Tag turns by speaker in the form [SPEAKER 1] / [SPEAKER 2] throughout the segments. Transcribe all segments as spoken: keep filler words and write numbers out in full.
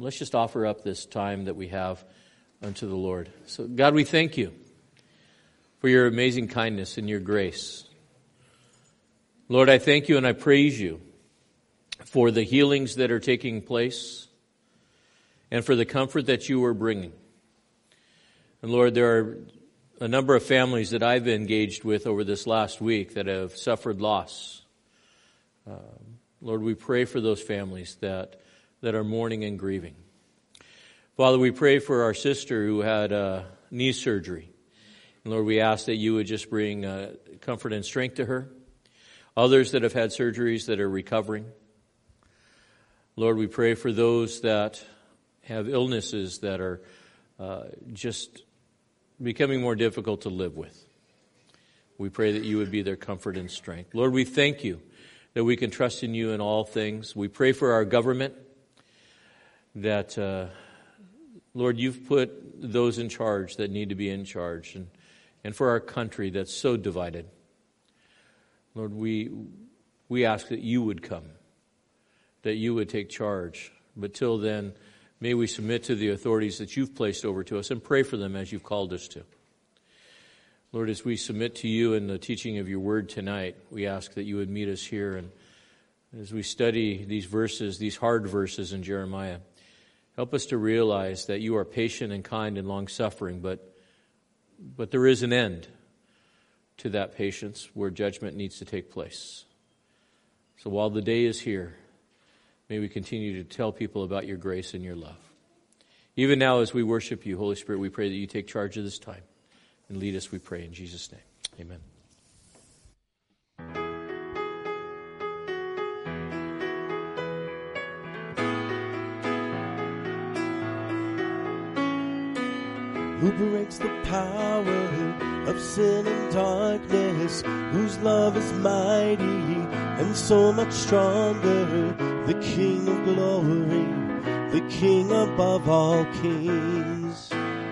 [SPEAKER 1] let's just offer up this time that we have unto the Lord. So, God, we thank you for your amazing kindness and your grace. Lord, I thank you and I praise you for the healings that are taking place and for the comfort that you are bringing. And Lord, there are a number of families that I've engaged with over this last week that have suffered loss. Uh, Lord, we pray for those families that, that are mourning and grieving. Father, we pray for our sister who had uh, knee surgery. And Lord, we ask that you would just bring uh, comfort and strength to her. Others that have had surgeries that are recovering. Lord, we pray for those that have illnesses that are uh, just becoming more difficult to live with. We pray that you would be their comfort and strength. Lord, we thank you that we can trust in you in all things. We pray for our government that, uh, Lord, you've put those in charge that need to be in charge, and, and for our country that's so divided. Lord, we we ask that you would come, that you would take charge. But till then, may we submit to the authorities that you've placed over to us and pray for them as you've called us to. Lord, as we submit to you in the teaching of your word tonight, we ask that you would meet us here. And as we study these verses, these hard verses in Jeremiah, help us to realize that you are patient and kind and long-suffering, but, but there is an end to that patience where judgment needs to take place. So while the day is here, may we continue to tell people about your grace and your love. Even now as we worship you, Holy Spirit, we pray that you take charge of this time and lead us, we pray, in Jesus' name. Amen.
[SPEAKER 2] Who breaks the power of sin and darkness, whose love is mighty and so much stronger, the King of glory, the King above all kings,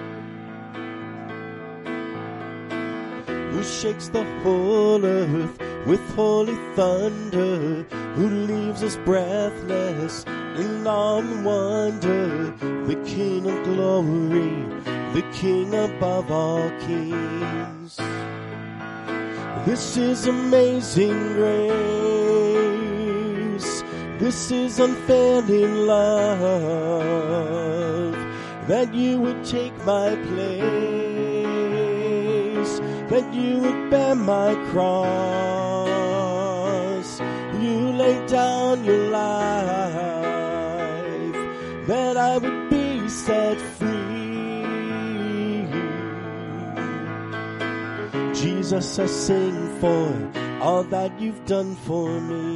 [SPEAKER 2] who shakes the whole earth with holy thunder, who leaves us breathless in awe and wonder, the King of glory, the King above all kings. This is amazing grace. This is unfailing love, that you would take my place, that you would bear my cross. You laid down your life, that I would be set free. Jesus, I sing for all that you've done for me.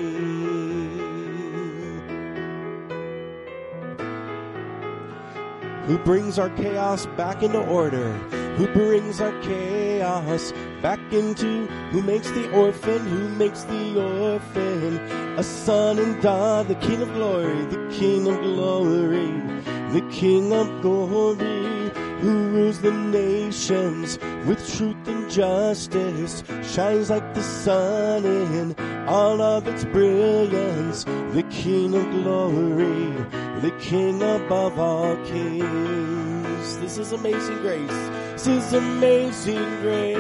[SPEAKER 2] Who brings our chaos back into order? Who brings our chaos back into, who makes the orphan, who makes the orphan a son and daughter, the King of glory, the King of glory, the King of glory, who rules the nations with truth and justice, shines like the sun in all of its brilliance, the King of glory, the King above all kings. This is amazing grace. This is amazing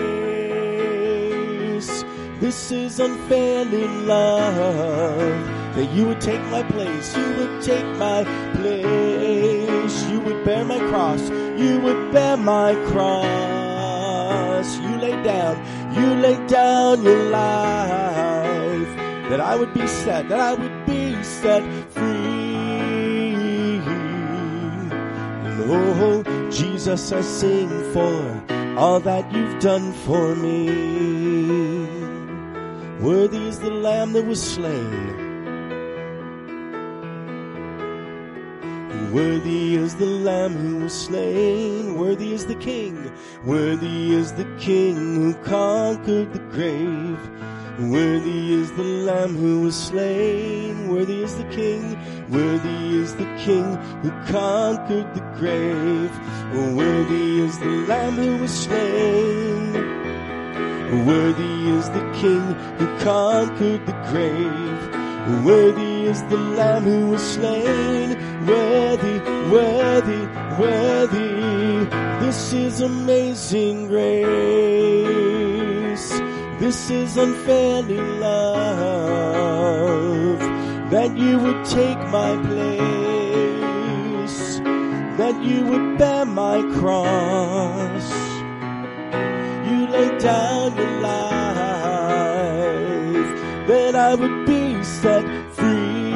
[SPEAKER 2] grace. This is unfailing love, that you would take my place, you would take my place, you would bear my cross, you would bear my cross. You laid down, you laid down your life, that I would be set, that I would be set free. Oh, Jesus, I sing for all that you've done for me. Worthy is the Lamb that was slain. Worthy is the Lamb who was slain. Worthy is the King. Worthy is the King who conquered the grave. Worthy is the Lamb who was slain. Worthy is the King. Worthy is the King who conquered the grave. Worthy is the Lamb who was slain. Worthy is the King who conquered the grave. Worthy is the Lamb who was slain. worthy, worthy, worthy. This is amazing grace. This is unfailing love, that you would take my place, that you would bear my cross. You laid down your life, that I would be set free.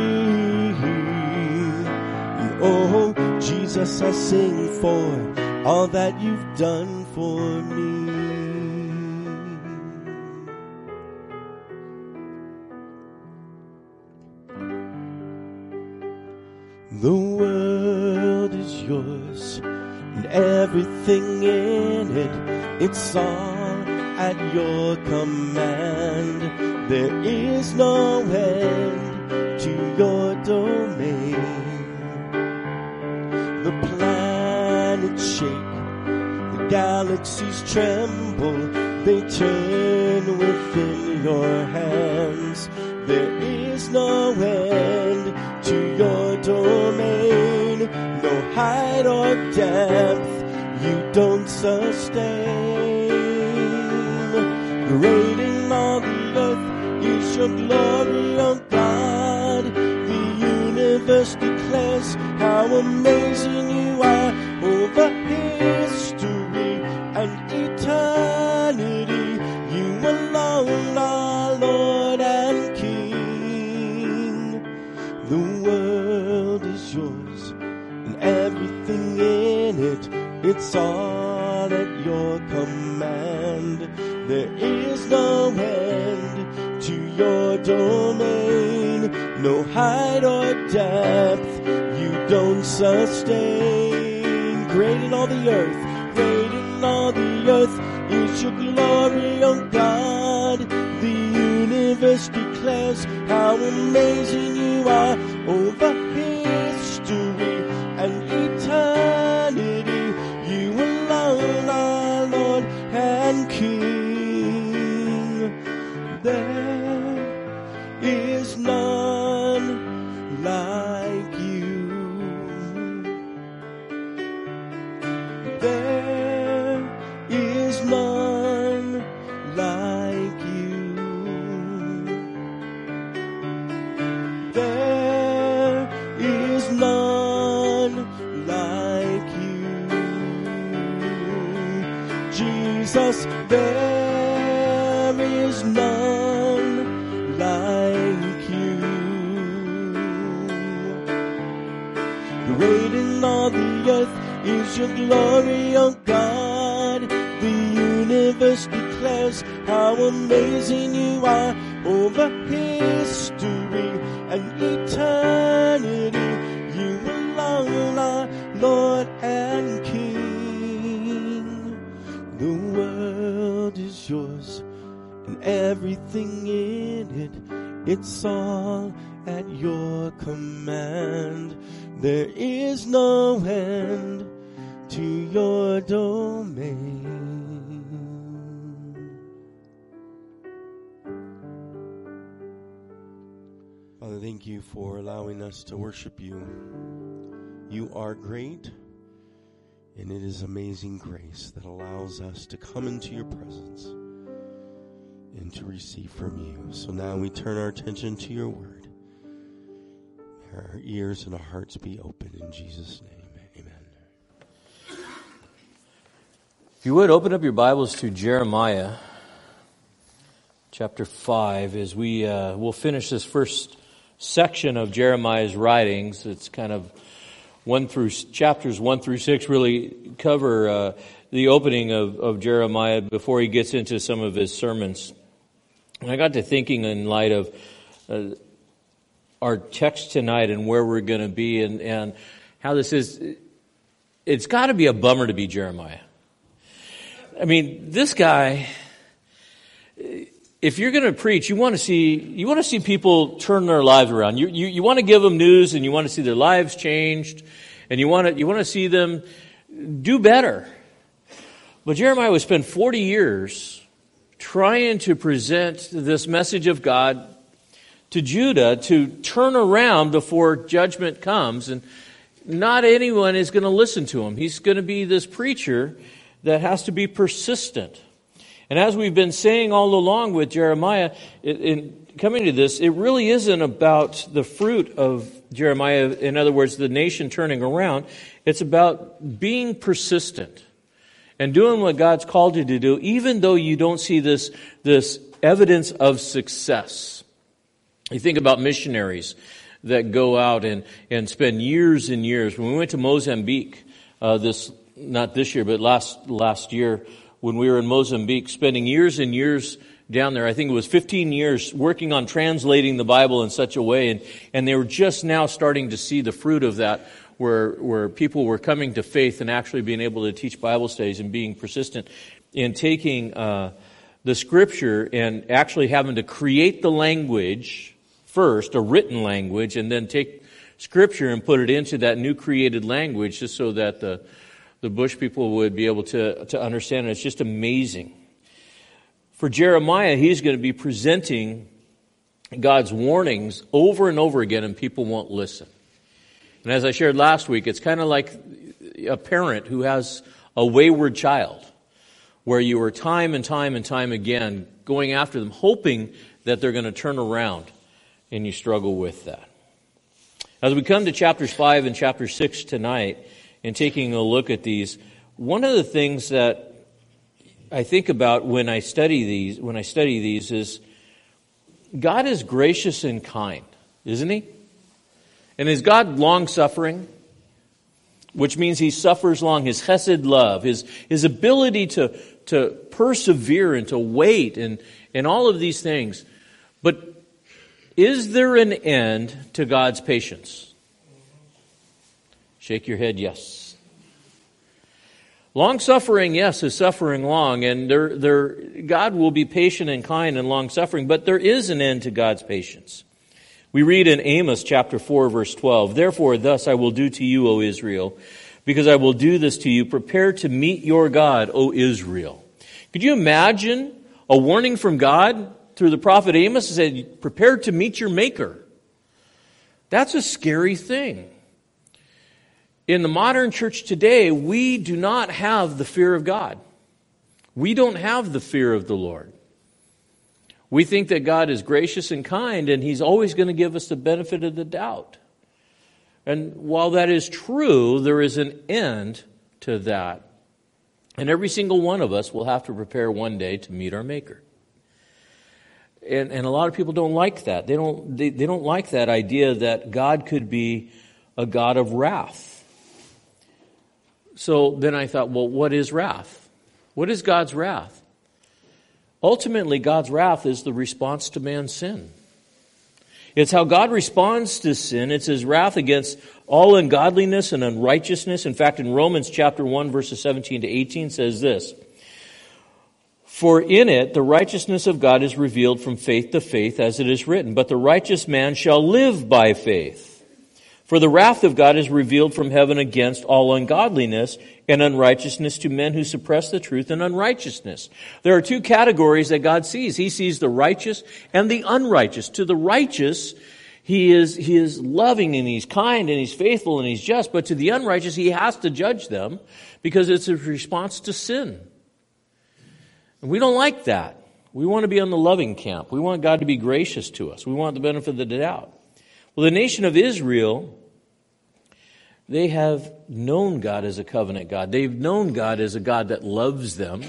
[SPEAKER 2] And oh, Jesus, I sing for all that you've done for me. The world is yours and everything in it, it's all at your command. There is no end to your domain. The planets shake, the galaxies tremble, they turn within your hands. There is no end to your domain, no height or depth you don't sustain. Great in all the earth is your glory, O God. The universe declares how amazing you are. Over history and eternity, you alone are Lord and King. The world is yours and everything in it, it's all at your command. There is no end to your domain, no height or depth you don't sustain. Great in all the earth, great in all the earth is your glory, O God. The universe declares how amazing you are. Over history and eternity, you alone are Lord and King. There is none like you. There is none like you. There is none like you. Jesus, there is none like you. Great in all the earth is your glory, O God. The universe declares how amazing you are. Over history and eternity, you alone are Lord and King. The world is yours and everything in it, it's all at your command. There is no end to your domain. Father, thank you for allowing us to worship you. You are great, and it is amazing grace that allows us to come into your presence and to receive from you. So now we turn our attention to your word. May our ears and our hearts be open in Jesus' name. Amen.
[SPEAKER 1] If you would, open up your Bibles to Jeremiah chapter five as we uh, will finish this first section of Jeremiah's writings. It's kind of one through chapters one through six really cover uh, the opening of, of Jeremiah before he gets into some of his sermons. And I got to thinking in light of uh, our text tonight and where we're going to be and, and how this is, it's got to be a bummer to be Jeremiah. I mean, this guy, if you're going to preach, you want to see, you want to see people turn their lives around. You, you, you want to give them news and you want to see their lives changed and you want to, you want to see them do better. But Jeremiah would spend forty years trying to present this message of God to Judah to turn around before judgment comes, and not anyone is going to listen to him. He's going to be this preacher that has to be persistent. And as we've been saying all along with Jeremiah, in coming to this, it really isn't about the fruit of Jeremiah, in other words, the nation turning around. It's about being persistent and doing what God's called you to do, even though you don't see this, this evidence of success. You think about missionaries that go out and, and spend years and years. When we went to Mozambique, uh, this not this year, but last last year, when we were in Mozambique, spending years and years down there, I think it was fifteen years, working on translating the Bible in such a way, and, and they were just now starting to see the fruit of that, where where people were coming to faith and actually being able to teach Bible studies and being persistent in taking uh, the Scripture and actually having to create the language first, a written language, and then take Scripture and put it into that new created language just so that the the Bush people would be able to, to understand it. It's just amazing. For Jeremiah, he's going to be presenting God's warnings over and over again, and people won't listen. And as I shared last week, it's kind of like a parent who has a wayward child, where you are time and time and time again going after them, hoping that they're going to turn around, and you struggle with that. As we come to chapters five and chapter six tonight, and taking a look at these, one of the things that I think about when I study these, when I study these, is God is gracious and kind, isn't He? And is God long-suffering? Which means He suffers long. His chesed love, His His ability to to persevere and to wait, and and all of these things. But is there an end to God's patience? Shake your head, yes. Long-suffering, yes, is suffering long, and there, there, God will be patient and kind and long-suffering, but there is an end to God's patience. We read in Amos chapter four, verse twelve, "Therefore thus I will do to you, O Israel, because I will do this to you. Prepare to meet your God, O Israel." Could you imagine a warning from God through the prophet Amos that said, prepare to meet your Maker? That's a scary thing. In the modern church today, we do not have the fear of God. We don't have the fear of the Lord. We think that God is gracious and kind, and He's always going to give us the benefit of the doubt. And while that is true, there is an end to that. And every single one of us will have to prepare one day to meet our Maker. And, and a lot of people don't like that. They don't, they, they don't like that idea that God could be a God of wrath. So then I thought, well, what is wrath? What is God's wrath? Ultimately, God's wrath is the response to man's sin. It's how God responds to sin. It's His wrath against all ungodliness and unrighteousness. In fact, in Romans chapter one, verses seventeen to eighteen says this, "For in it the righteousness of God is revealed from faith to faith, as it is written, but the righteous man shall live by faith. For the wrath of God is revealed from heaven against all ungodliness and unrighteousness to men who suppress the truth and unrighteousness." There are two categories that God sees. He sees the righteous and the unrighteous. To the righteous, He is, he is loving and He's kind and He's faithful and He's just. But to the unrighteous, He has to judge them because it's a response to sin. And we don't like that. We want to be on the loving camp. We want God to be gracious to us. We want the benefit of the doubt. Well, the nation of Israel, they have known God as a covenant God. They've known God as a God that loves them.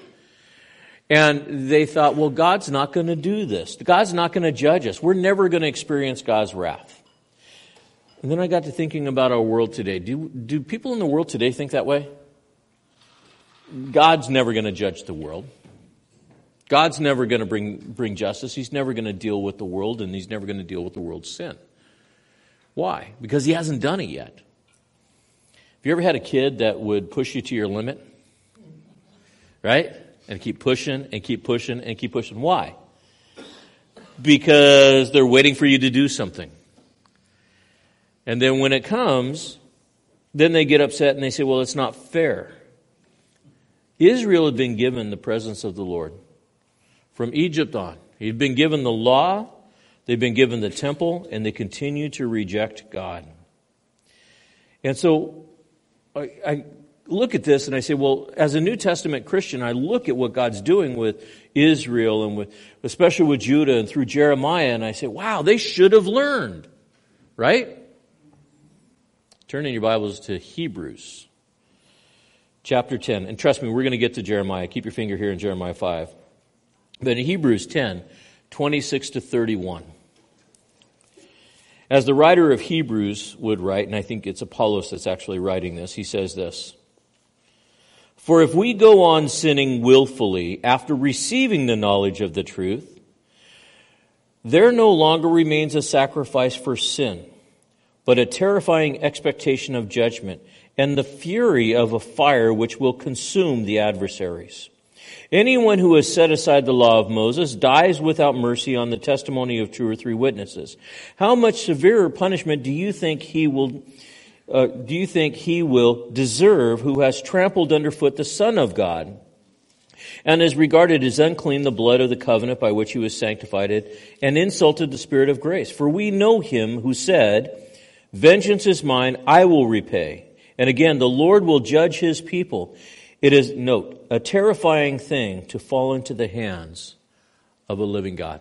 [SPEAKER 1] And they thought, well, God's not going to do this. God's not going to judge us. We're never going to experience God's wrath. And then I got to thinking about our world today. Do, do people in the world today think that way? God's never going to judge the world. God's never going to bring, bring justice. He's never going to deal with the world, and He's never going to deal with the world's sin. Why? Because He hasn't done it yet. Have you ever had a kid that would push you to your limit? Right? And keep pushing and keep pushing and keep pushing. Why? Because they're waiting for you to do something. And then when it comes, then they get upset and they say, well, it's not fair. Israel had been given the presence of the Lord from Egypt on. He'd been given the law, They've been given the temple, and they continue to reject God. And so I, I look at this and I say, well, as a New Testament Christian, I look at what God's doing with Israel and with, especially with Judah and through Jeremiah, and I say, wow, they should have learned, right? Turn in your Bibles to Hebrews chapter ten. And trust me, we're going to get to Jeremiah. Keep your finger here in Jeremiah five. But in Hebrews ten, twenty-six to thirty-one. As the writer of Hebrews would write, and I think it's Apollos that's actually writing this, he says this: "For if we go on sinning willfully after receiving the knowledge of the truth, there no longer remains a sacrifice for sin, but a terrifying expectation of judgment and the fury of a fire which will consume the adversaries. Anyone who has set aside the law of Moses dies without mercy on the testimony of two or three witnesses. How much severer punishment do you think he will uh, do you think he will deserve who has trampled underfoot the Son of God, and has regarded as unclean the blood of the covenant by which he was sanctified, and insulted the Spirit of grace? For we know him who said, 'Vengeance is mine, I will repay.' And again, the Lord will judge his people. It is, note, a terrifying thing to fall into the hands of a living God."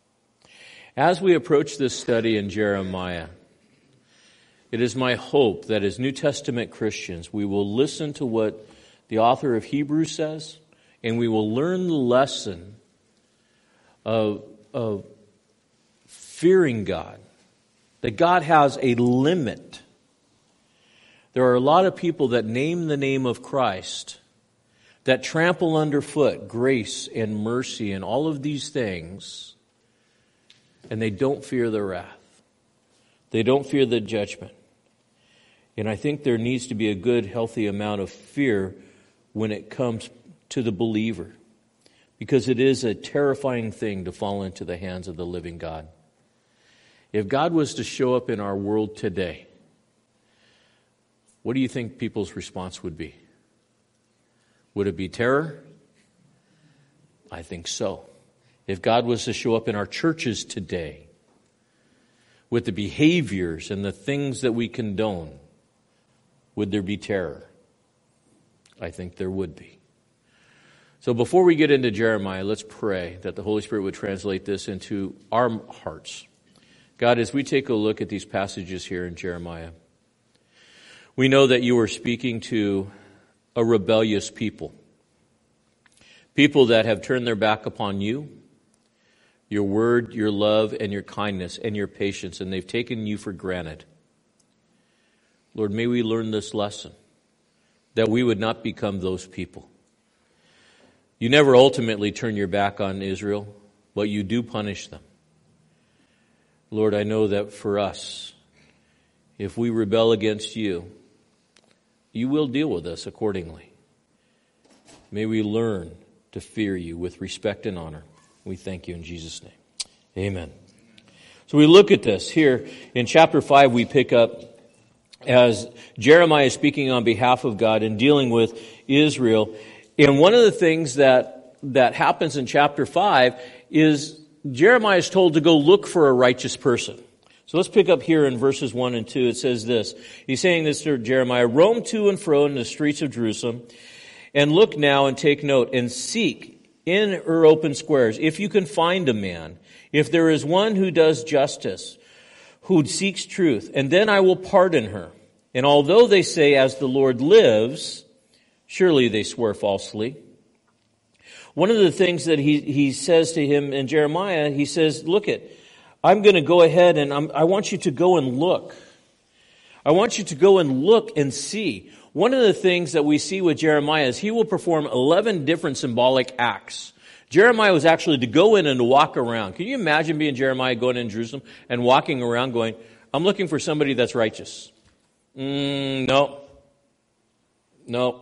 [SPEAKER 1] As we approach this study in Jeremiah, it is my hope that as New Testament Christians, we will listen to what the author of Hebrews says, and we will learn the lesson of, of fearing God, that God has a limit. There are a lot of people that name the name of Christ, that trample underfoot grace and mercy and all of these things, and they don't fear the wrath. They don't fear the judgment. And I think there needs to be a good, healthy amount of fear when it comes to the believer, because it is a terrifying thing to fall into the hands of the living God. If God was to show up in our world today, what do you think people's response would be? Would it be terror? I think so. If God was to show up in our churches today with the behaviors and the things that we condone, would there be terror? I think there would be. So before we get into Jeremiah, let's pray that the Holy Spirit would translate this into our hearts. God, as we take a look at these passages here in Jeremiah, we know that you are speaking to a rebellious people. People that have turned their back upon you, your word, your love, and your kindness, and your patience, and they've taken you for granted. Lord, may we learn this lesson, that we would not become those people. You never ultimately turn your back on Israel, but you do punish them. Lord, I know that for us, if we rebel against you, you will deal with us accordingly. May we learn to fear you with respect and honor. We thank you in Jesus' name. Amen. So we look at this here in chapter five. We pick up as Jeremiah is speaking on behalf of God and dealing with Israel. And one of the things that, that happens in chapter five is Jeremiah is told to go look for a righteous person. So let's pick up here in verses one and two. It says this. He's saying this to Jeremiah: "Roam to and fro in the streets of Jerusalem, and look now and take note, and seek in her open squares, if you can find a man, if there is one who does justice, who seeks truth, and then I will pardon her. And although they say, 'As the Lord lives,' surely they swear falsely." One of the things that he, he says to him in Jeremiah, he says, look it, I'm going to go ahead and I'm, I want you to go and look. I want you to go and look and see. One of the things that we see with Jeremiah is he will perform eleven different symbolic acts. Jeremiah was actually to go in and to walk around. Can you imagine being Jeremiah going in Jerusalem and walking around going, I'm looking for somebody that's righteous. Mm, no. No.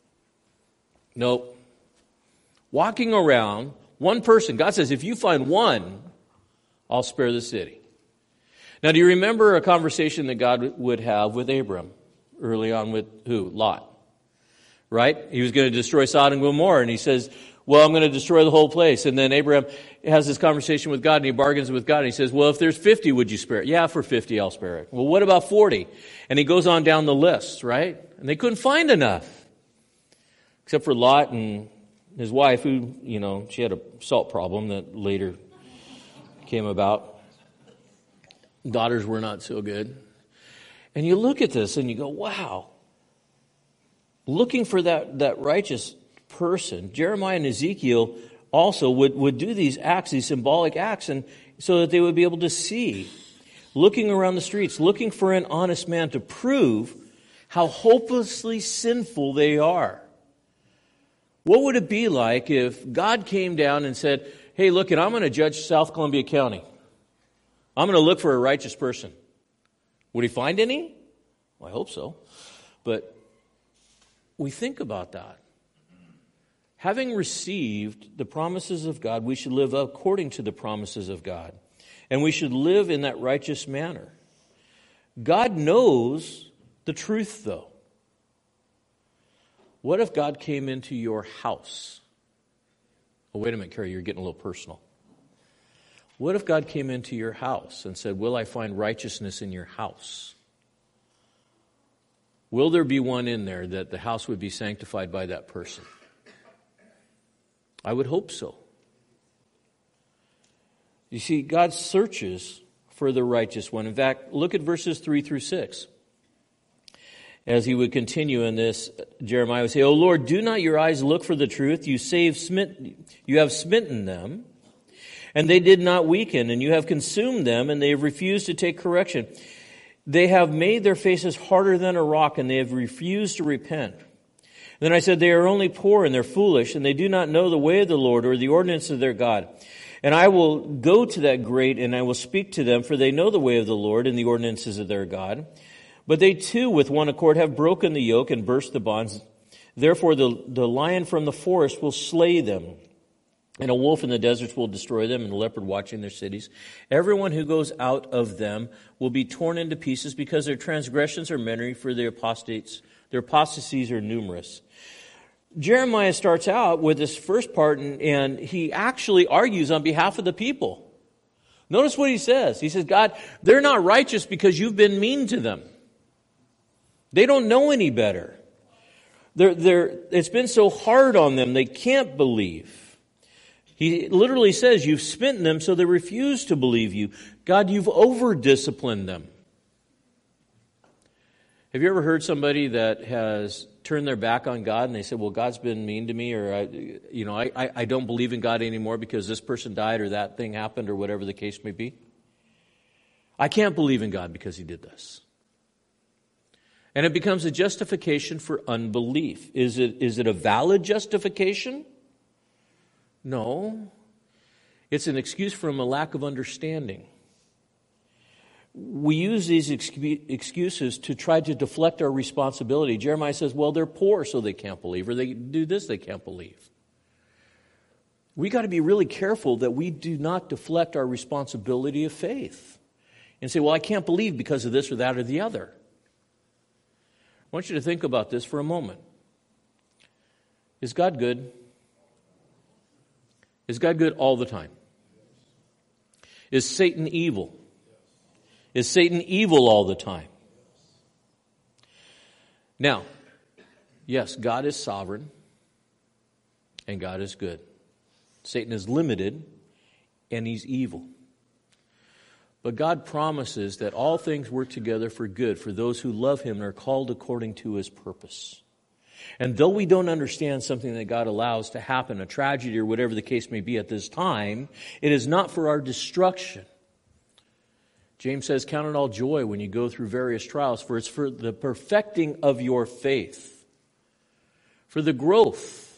[SPEAKER 1] No. Walking around, one person. God says, if you find one, I'll spare the city. Now, do you remember a conversation that God would have with Abram early on with who? Lot. Right? He was going to destroy Sodom and Gomorrah, and he says, Well, I'm going to destroy the whole place. And then Abraham has this conversation with God, and he bargains with God, and he says, well, if there's fifty, would you spare it? Yeah, for fifty, I'll spare it. Well, what about forty? And he goes on down the list, right? And they couldn't find enough. Except for Lot and his wife, who, you know, she had a salt problem that later came about. Daughters were not so good. And you look at this and you go, wow. Looking for that, that righteous person, Jeremiah and Ezekiel also would, would do these acts, these symbolic acts, and so that they would be able to see, looking around the streets, looking for an honest man to prove how hopelessly sinful they are. What would it be like if God came down and said, hey, look, and I'm going to judge South Columbia County. I'm going to look for a righteous person. Would he find any? Well, I hope so. But we think about that. Having received the promises of God, we should live according to the promises of God. And we should live in that righteous manner. God knows the truth, though. What if God came into your house? Oh, wait a minute, Carrie, you're getting a little personal. What if God came into your house and said, will I find righteousness in your house? Will there be one in there that the house would be sanctified by that person? I would hope so. You see, God searches for the righteous one. In fact, look at verses three through six. As he would continue in this, Jeremiah would say, O Lord, do not your eyes look for the truth? You save smitten, you have smitten them, and they did not weaken, and you have consumed them, and they have refused to take correction. They have made their faces harder than a rock, and they have refused to repent. Then I said, they are only poor and they're foolish, and they do not know the way of the Lord or the ordinance of their God. And I will go to that great, and I will speak to them, for they know the way of the Lord and the ordinances of their God. But they too, with one accord, have broken the yoke and burst the bonds. Therefore the, the lion from the forest will slay them, and a wolf in the deserts will destroy them, and the leopard watching their cities. Everyone who goes out of them will be torn into pieces, because their transgressions are many, for their apostates, their apostasies are numerous. Jeremiah starts out with this first part, and, and he actually argues on behalf of the people. Notice what he says. He says, God, they're not righteous because you've been mean to them. They don't know any better. They're, they're, it's been so hard on them, they can't believe. He literally says, you've smitten them so they refuse to believe you. God, you've over-disciplined them. Have you ever heard somebody that has turned their back on God and they said, well, God's been mean to me, or I, you know, I, I don't believe in God anymore because this person died or that thing happened or whatever the case may be? I can't believe in God because he did this. And it becomes a justification for unbelief. Is it, is it a valid justification? No. It's an excuse from a lack of understanding. We use these excuses to try to deflect our responsibility. Jeremiah says, well, they're poor, so they can't believe, or they do this, they can't believe. We got to be really careful that we do not deflect our responsibility of faith and say, well, I can't believe because of this or that or the other. I want you to think about this for a moment. Is God good? Is God good all the time? Is Satan evil? Is Satan evil all the time? Now, yes, God is sovereign and God is good. Satan is limited and he's evil. But God promises that all things work together for good for those who love him and are called according to his purpose. And though we don't understand something that God allows to happen, a tragedy or whatever the case may be at this time, it is not for our destruction. James says, count it all joy when you go through various trials, for it's for the perfecting of your faith, for the growth.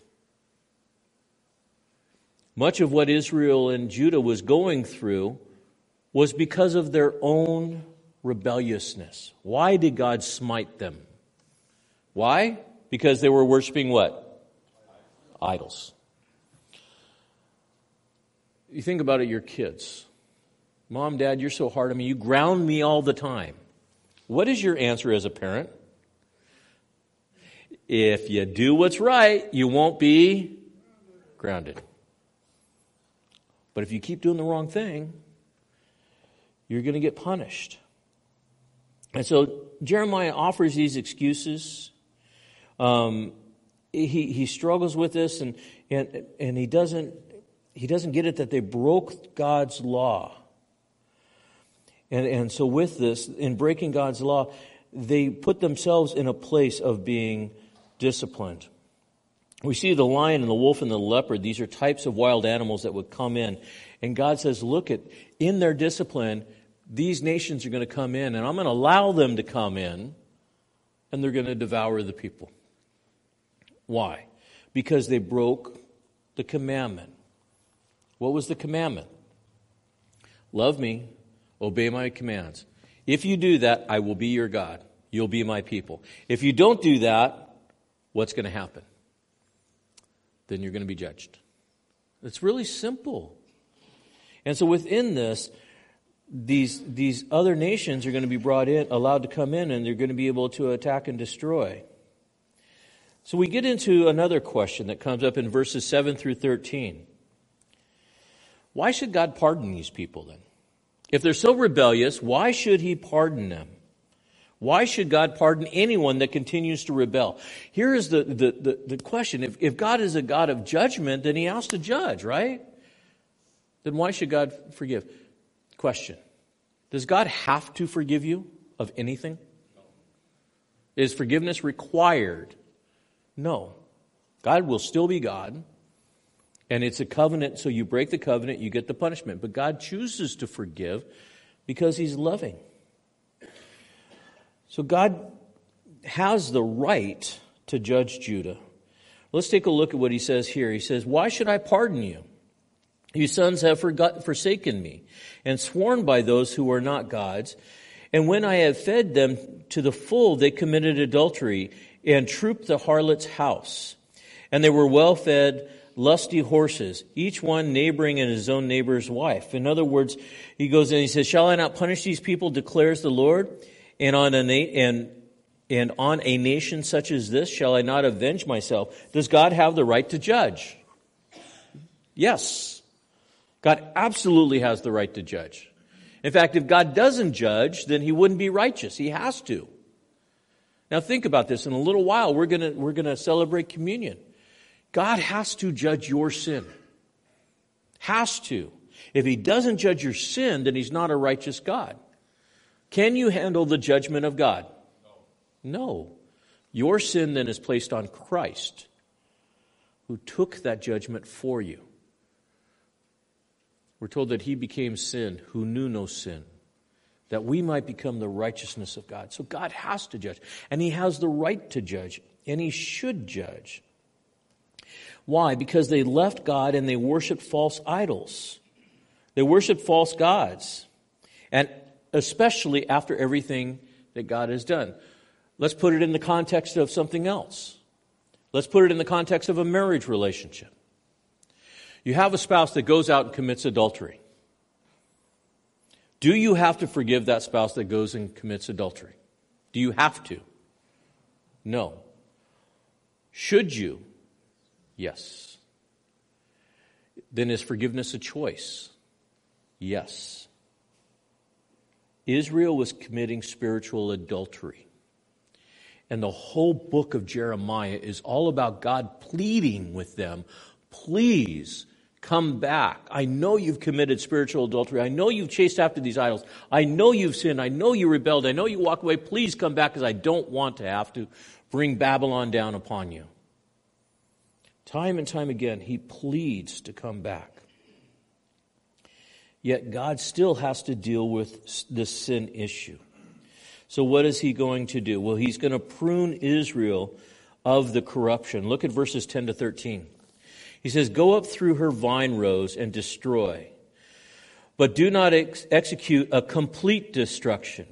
[SPEAKER 1] Much of what Israel and Judah was going through was because of their own rebelliousness. Why did God smite them? Why? Because they were worshiping what? Idols. You think about it, your kids. Mom, Dad, you're so hard on me. You ground me all the time. What is your answer as a parent? If you do what's right, you won't be grounded. But if you keep doing the wrong thing, you're going to get punished. And so Jeremiah offers these excuses. Um, he he struggles with this, and and and he doesn't he doesn't get it that they broke God's law. And and so with this, in breaking God's law, they put themselves in a place of being disciplined. We see the lion and the wolf and the leopard. These are types of wild animals that would come in. And God says, look, at in their discipline, these nations are going to come in, and I'm going to allow them to come in, and they're going to devour the people. Why? Because they broke the commandment. What was the commandment? Love me, obey my commands. If you do that, I will be your God. You'll be my people. If you don't do that, what's going to happen? Then you're going to be judged. It's really simple. And so within this, these these other nations are going to be brought in, allowed to come in, and they're going to be able to attack and destroy. So we get into another question that comes up in verses seven through thirteen. Why should God pardon these people then? If they're so rebellious, why should he pardon them? Why should God pardon anyone that continues to rebel? Here is the, the, the, the question. If, if God is a God of judgment, then he has to judge, right? Then why should God forgive? Question. Does God have to forgive you of anything? Is forgiveness required? No. God will still be God. And it's a covenant, so you break the covenant, you get the punishment. But God chooses to forgive because he's loving. So God has the right to judge Judah. Let's take a look at what he says here. He says, why should I pardon you? You sons have forgot, forsaken me and sworn by those who are not God's. And when I have fed them to the full, they committed adultery and trooped the harlot's house. And they were well-fed, lusty horses, each one neighboring in his own neighbor's wife. In other words, he goes in and he says, shall I not punish these people, declares the Lord? And on a na- and and on a nation such as this, shall I not avenge myself? Does God have the right to judge? Yes. God absolutely has the right to judge. In fact, if God doesn't judge, then he wouldn't be righteous. He has to. Now think about this. In a little while, we're gonna we're gonna celebrate communion. God has to judge your sin. Has to. If he doesn't judge your sin, then he's not a righteous God. Can you handle the judgment of God? No. No. Your sin then is placed on Christ, who took that judgment for you. We're told that he became sin, who knew no sin, that we might become the righteousness of God. So God has to judge, and he has the right to judge, and he should judge. Why? Because they left God and they worshiped false idols. They worshiped false gods. And especially after everything that God has done. Let's put it in the context of something else. Let's put it in the context of a marriage relationship. You have a spouse that goes out and commits adultery. Do you have to forgive that spouse that goes and commits adultery? Do you have to? No. Should you? Yes. Then is forgiveness a choice? Yes. Israel was committing spiritual adultery. And the whole book of Jeremiah is all about God pleading with them, please come back. I know you've committed spiritual adultery. I know you've chased after these idols. I know you've sinned. I know you rebelled. I know you walked away. Please come back because I don't want to have to bring Babylon down upon you. Time and time again, he pleads to come back. Yet God still has to deal with this sin issue. So what is he going to do? Well, he's going to prune Israel of the corruption. Look at verses ten to thirteen. He says, go up through her vine rows and destroy, but do not ex- execute a complete destruction.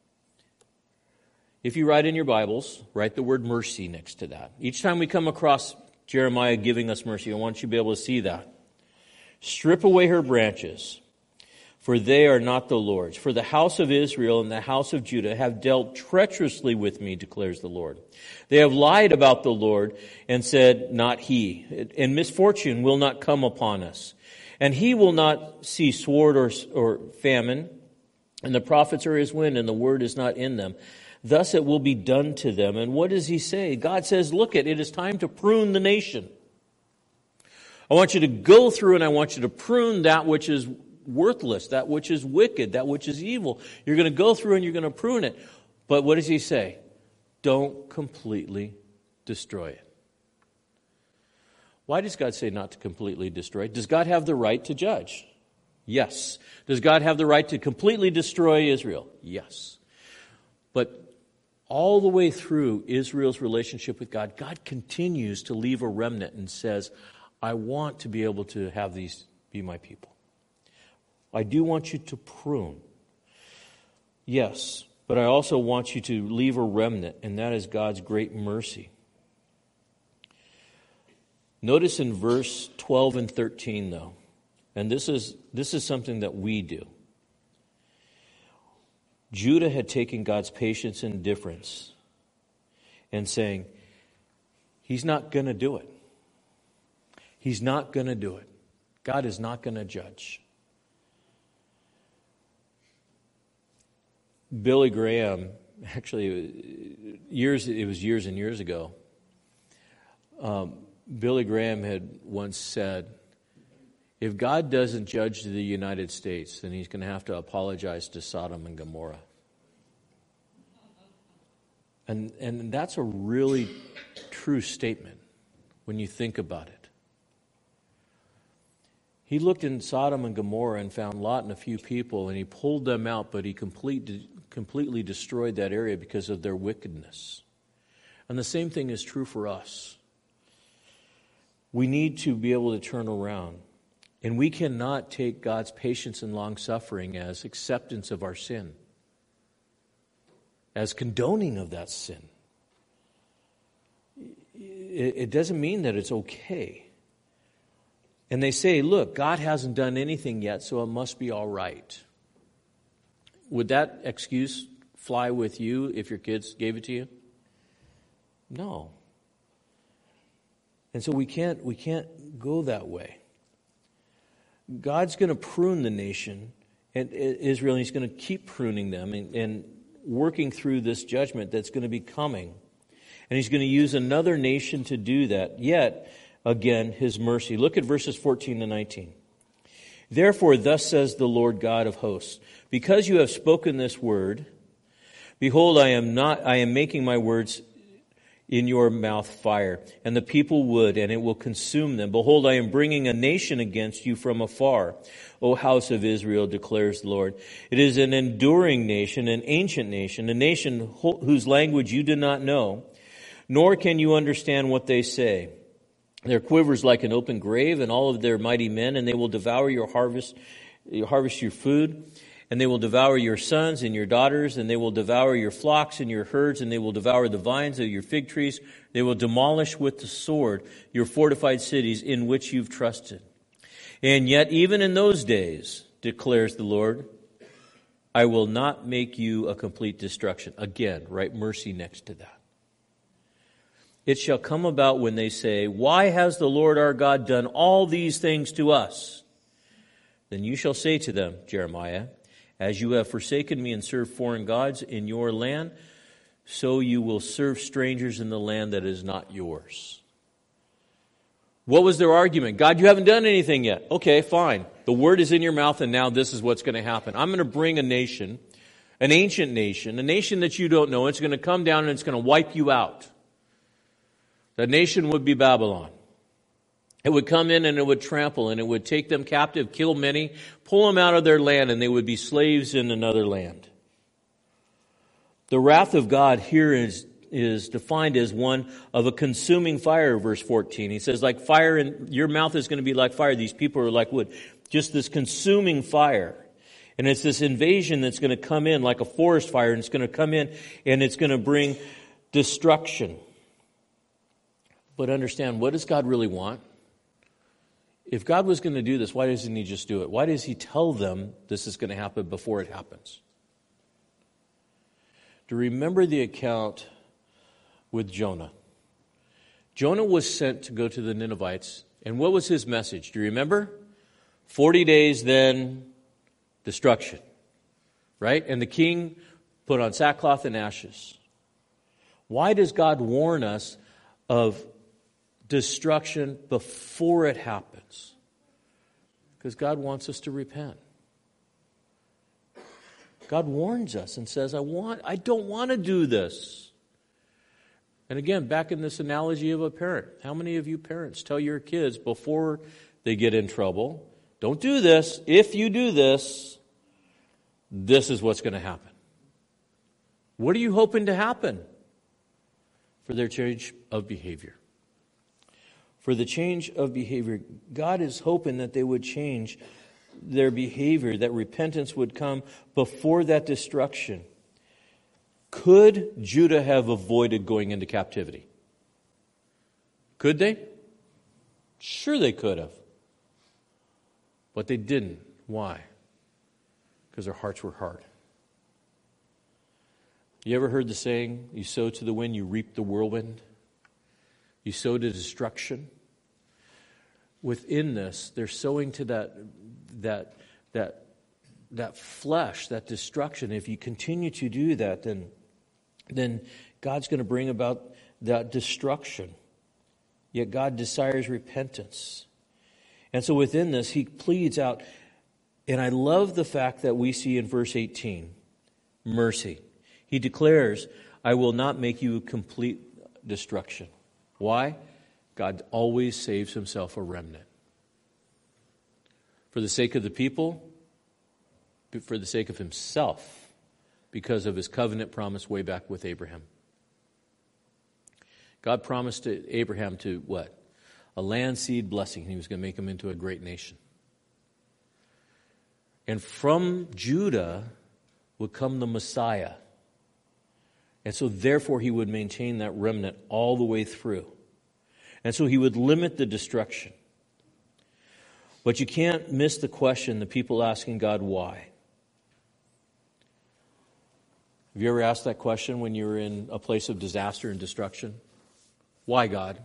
[SPEAKER 1] If you write in your Bibles, write the word mercy next to that. Each time we come across Jeremiah giving us mercy, I want you to be able to see that. Strip away her branches. for they are not the Lord's. For the house of Israel and the house of Judah have dealt treacherously with me, declares the Lord. They have lied about the Lord and said, not he. And misfortune will not come upon us. And he will not see sword or, or famine. And the prophets are his wind, and the word is not in them. Thus it will be done to them. And what does he say? God says, look, it, it is time to prune the nation. I want you to go through and I want you to prune that which is worthless, that which is wicked, that which is evil. You're going to go through and you're going to prune it. But what does he say? Don't completely destroy it. Why does God say not to completely destroy it? Does God have the right to judge? Yes. Does God have the right to completely destroy Israel? Yes. But all the way through Israel's relationship with God, God continues to leave a remnant and says, I want to be able to have these be my people. I do want you to prune. Yes, but I also want you to leave a remnant, and that is God's great mercy. Notice in verse twelve and thirteen, though, and this is this is something that we do. Judah had taken God's patience and indifference and saying, he's not going to do it. He's not going to do it. God is not going to judge. Billy Graham, actually, years it was years and years ago, um, Billy Graham had once said, if God doesn't judge the United States, then he's going to have to apologize to Sodom and Gomorrah. And, and that's a really true statement when you think about it. He looked in Sodom and Gomorrah and found Lot and a few people, and he pulled them out, but he complete, completely destroyed that area because of their wickedness. And the same thing is true for us. We need to be able to turn around. And we cannot take God's patience and long-suffering as acceptance of our sin, as condoning of that sin. It doesn't mean that it's okay. And they say, look, God hasn't done anything yet, so it must be all right. Would that excuse fly with you if your kids gave it to you? No. And so we can't we can't go that way. God's going to prune the nation, and Israel, and he's going to keep pruning them and, and working through this judgment that's going to be coming. And he's going to use another nation to do that. Yet, again, his mercy. Look at verses fourteen to nineteen. Therefore, thus says the Lord God of hosts, because you have spoken this word, behold, I am not, I am making my words in your mouth fire, and the people wood, and it will consume them. Behold, I am bringing a nation against you from afar, O house of Israel, declares the Lord. It is an enduring nation, an ancient nation, a nation whose language you do not know, nor can you understand what they say. Their quiver is like an open grave, and all of their mighty men, and they will devour your harvest, harvest your food, and they will devour your sons and your daughters, and they will devour your flocks and your herds, and they will devour the vines of your fig trees. They will demolish with the sword your fortified cities in which you've trusted. And yet, even in those days, declares the Lord, I will not make you a complete destruction. Again, write mercy next to that. It shall come about when they say, why has the Lord our God done all these things to us? Then you shall say to them, Jeremiah, as you have forsaken me and served foreign gods in your land, so you will serve strangers in the land that is not yours. What was their argument? God, you haven't done anything yet. Okay, fine. The word is in your mouth, and now this is what's going to happen. I'm going to bring a nation, an ancient nation, a nation that you don't know. It's going to come down and it's going to wipe you out. That nation would be Babylon. It would come in and it would trample, and it would take them captive, kill many, pull them out of their land, and they would be slaves in another land. The wrath of God here is, is defined as one of a consuming fire, verse fourteen. He says, like fire, and your mouth is going to be like fire. These people are like wood. Just this consuming fire. And it's this invasion that's going to come in like a forest fire, and it's going to come in and it's going to bring destruction. But understand, what does God really want? If God was going to do this, why doesn't he just do it? Why does he tell them this is going to happen before it happens? To remember the account with Jonah. Jonah was sent to go to the Ninevites, and what was his message? Do you remember? Forty days, then destruction. Right? And the king put on sackcloth and ashes. Why does God warn us of destruction before it happens? Because God wants us to repent. God warns us and says, I want, I don't want to do this. And again, back in this analogy of a parent, how many of you parents tell your kids before they get in trouble, don't do this. If you do this, this is what's going to happen. What are you hoping to happen? For their change of behavior. For the change of behavior. God is hoping that they would change their behavior, that repentance would come before that destruction. Could Judah have avoided going into captivity? Could they? Sure they could have. But they didn't. Why? Because their hearts were hard. You ever heard the saying, you sow to the wind, you reap the whirlwind? You sow to destruction. Within this, they're sowing to that, that, that, that flesh, that destruction. If you continue to do that, then, then God's going to bring about that destruction. Yet God desires repentance. And so within this, he pleads out, and I love the fact that we see in verse eighteen, mercy. He declares, I will not make you complete destruction. Why? God always saves himself a remnant. For the sake of the people, for the sake of himself, because of his covenant promise way back with Abraham. God promised to Abraham to what? A land seed blessing. He was going to make him into a great nation. And from Judah would come the Messiah. And so therefore he would maintain that remnant all the way through. And so he would limit the destruction. But you can't miss the question, the people asking God why. Have you ever asked that question when you were in a place of disaster and destruction? Why, God?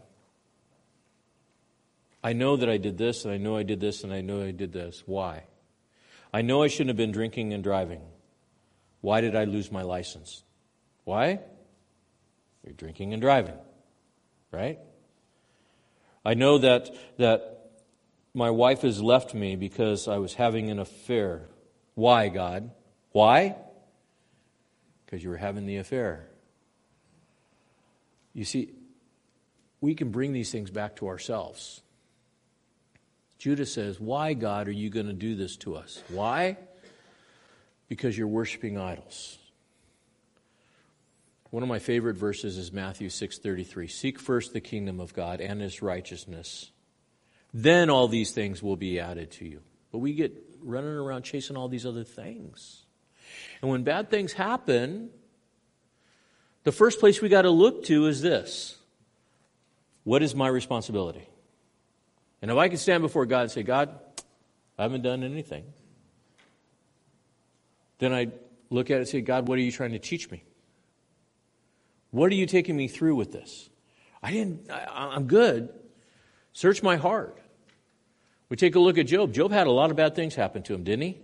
[SPEAKER 1] I know that I did this, and I know I did this, and I know I did this. Why? I know I shouldn't have been drinking and driving. Why did I lose my license? Why? You're drinking and driving, right? I know that that my wife has left me because I was having an affair. Why, God? Why? Because you were having the affair. You see, we can bring these things back to ourselves. Judah says, why, God, are you going to do this to us? Why? Because you're worshiping idols. One of my favorite verses is Matthew six thirty-three. Seek first the kingdom of God and his righteousness. Then all these things will be added to you. But we get running around chasing all these other things. And when bad things happen, the first place we got to look to is this. What is my responsibility? And if I can stand before God and say, God, I haven't done anything. Then I look at it and say, God, what are you trying to teach me? What are you taking me through with this? I didn't, I, I'm good. Search my heart. We take a look at Job. Job had a lot of bad things happen to him, didn't he?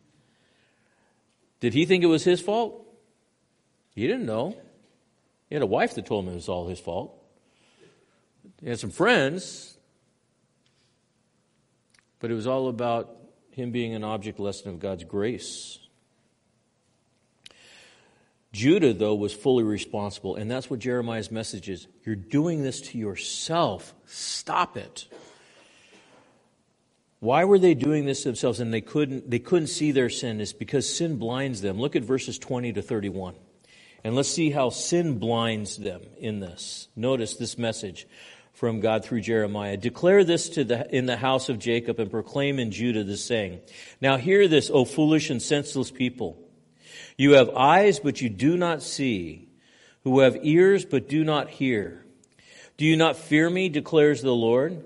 [SPEAKER 1] Did he think it was his fault? He didn't know. He had a wife that told him it was all his fault. He had some friends. But it was all about him being an object lesson of God's grace. Judah, though, was fully responsible, and that's what Jeremiah's message is. You're doing this to yourself. Stop it. Why were they doing this to themselves and they couldn't they couldn't see their sin? It's because sin blinds them. Look at verses twenty to thirty-one. And let's see how sin blinds them in this. Notice this message from God through Jeremiah. Declare this to the in the house of Jacob and proclaim in Judah this saying. Now hear this, O foolish and senseless people. You have eyes, but you do not see, who have ears, but do not hear. Do you not fear me, declares the Lord?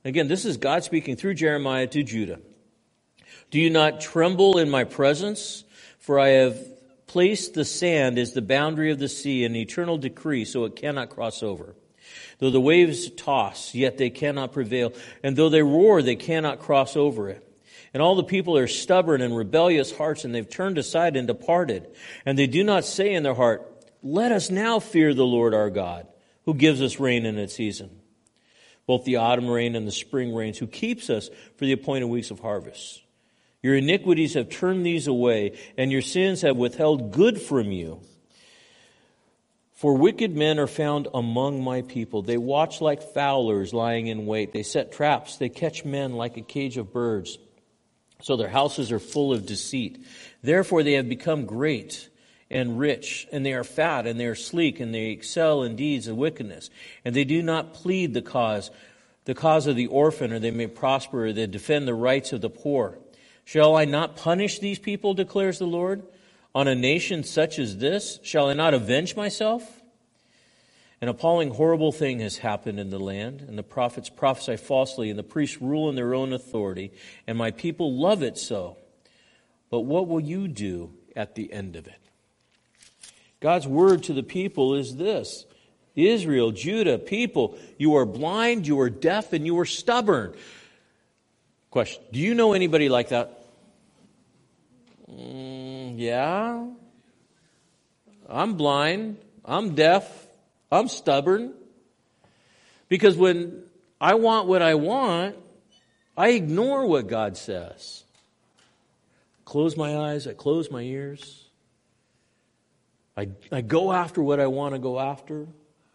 [SPEAKER 1] Again, this is God speaking through Jeremiah to Judah. Do you not tremble in my presence? For I have placed the sand as the boundary of the sea, an eternal decree, so it cannot cross over. Though the waves toss, yet they cannot prevail. And though they roar, they cannot cross over it. And all the people are stubborn and rebellious hearts, and they've turned aside and departed. And they do not say in their heart, let us now fear the Lord our God, who gives us rain in its season, both the autumn rain and the spring rains, who keeps us for the appointed weeks of harvest. Your iniquities have turned these away, and your sins have withheld good from you. For wicked men are found among my people. They watch like fowlers lying in wait. They set traps. They catch men like a cage of birds. So their houses are full of deceit. Therefore they have become great and rich, and they are fat, and they are sleek, and they excel in deeds of wickedness. And they do not plead the cause, the cause of the orphan, or they may prosper, or they defend the rights of the poor. Shall I not punish these people, declares the Lord, on a nation such as this? Shall I not avenge myself? An appalling, horrible thing has happened in the land, and the prophets prophesy falsely, and the priests rule in their own authority, and my people love it so. But what will you do at the end of it? God's word to the people is this: Israel, Judah, people, you are blind, you are deaf, and you are stubborn. Question: do you know anybody like that? Mm, yeah. I'm blind. I'm deaf. I'm stubborn. Because when I want what I want, I ignore what God says. Close my eyes. I close my ears. I, I go after what I want to go after.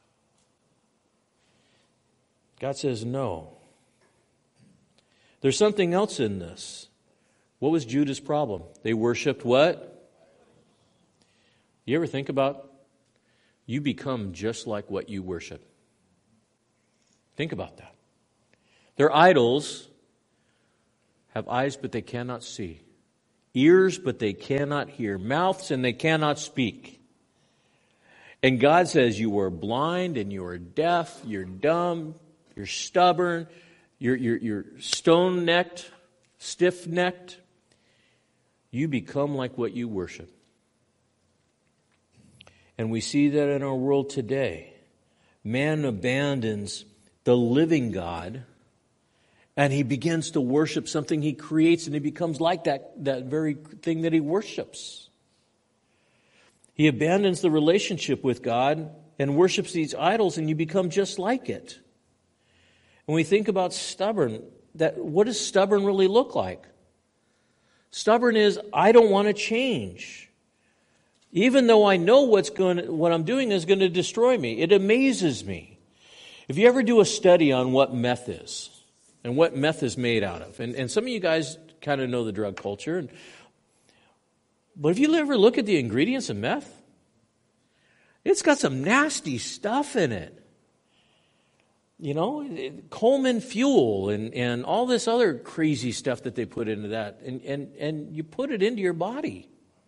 [SPEAKER 1] God says no. There's something else in this. What was Judah's problem? They worshipped what? You ever think about you become just like what you worship? Think about that. Their idols have eyes, but they cannot see. Ears, but they cannot hear. Mouths, and they cannot speak. And God says you are blind, and you are deaf, you're dumb, you're stubborn, you're, you're, you're stone-necked, stiff-necked. You become like what you worship. And we see that in our world today. Man abandons the living God, and he begins to worship something he creates, and he becomes like that, that very thing that he worships. He abandons the relationship with God and worships these idols, and you become just like it. When we think about stubborn, that what does stubborn really look like? Stubborn is, I don't want to change. Even though I know what's going to, what I'm doing is going to destroy me. It amazes me. If you ever do a study on what meth is and what meth is made out of, and, and some of you guys kind of know the drug culture, and, but if you ever look at the ingredients of meth, it's got some nasty stuff in it. You know, Coleman fuel and, and all this other crazy stuff that they put into that. And, and, and you put it into your body.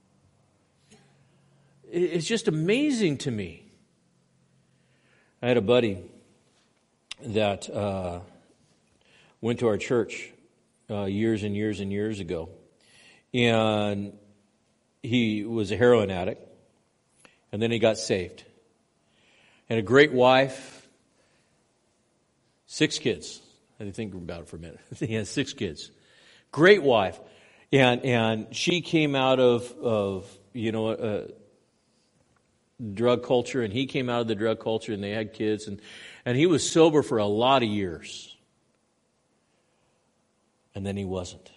[SPEAKER 1] It's just amazing to me. I had a buddy that uh, went to our church uh, years and years and years ago. And he was a heroin addict. And then he got saved. Had a great wife. Six kids. I had to think about it for a minute. He had six kids. Great wife. And and she came out of, of you know, uh, drug culture, and he came out of the drug culture, and they had kids, and, and he was sober for a lot of years. And then he wasn't.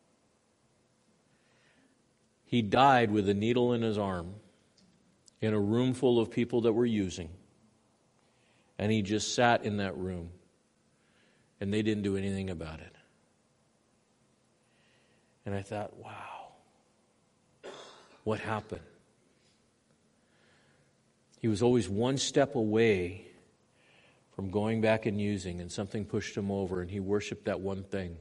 [SPEAKER 1] He died with a needle in his arm in a room full of people that were using. And he just sat in that room. And they didn't do anything about it. And I thought, wow, what happened? He was always one step away from going back and using, and something pushed him over, and he worshiped that one thing.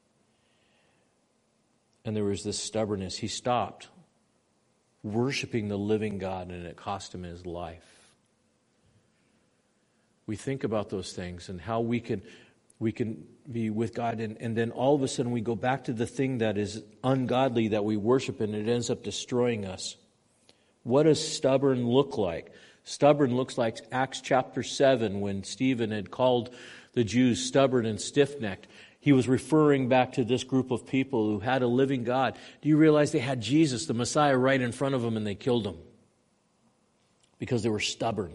[SPEAKER 1] And there was this stubbornness. He stopped worshiping the living God, and it cost him his life. We think about those things and how we can we can be with God, and, and then all of a sudden we go back to the thing that is ungodly that we worship, and it ends up destroying us. What does stubborn look like? Stubborn looks like Acts chapter seven, when Stephen had called the Jews stubborn and stiff-necked. He was referring back to this group of people who had a living God. Do you realize they had Jesus, the Messiah, right in front of them, and they killed him because they were stubborn?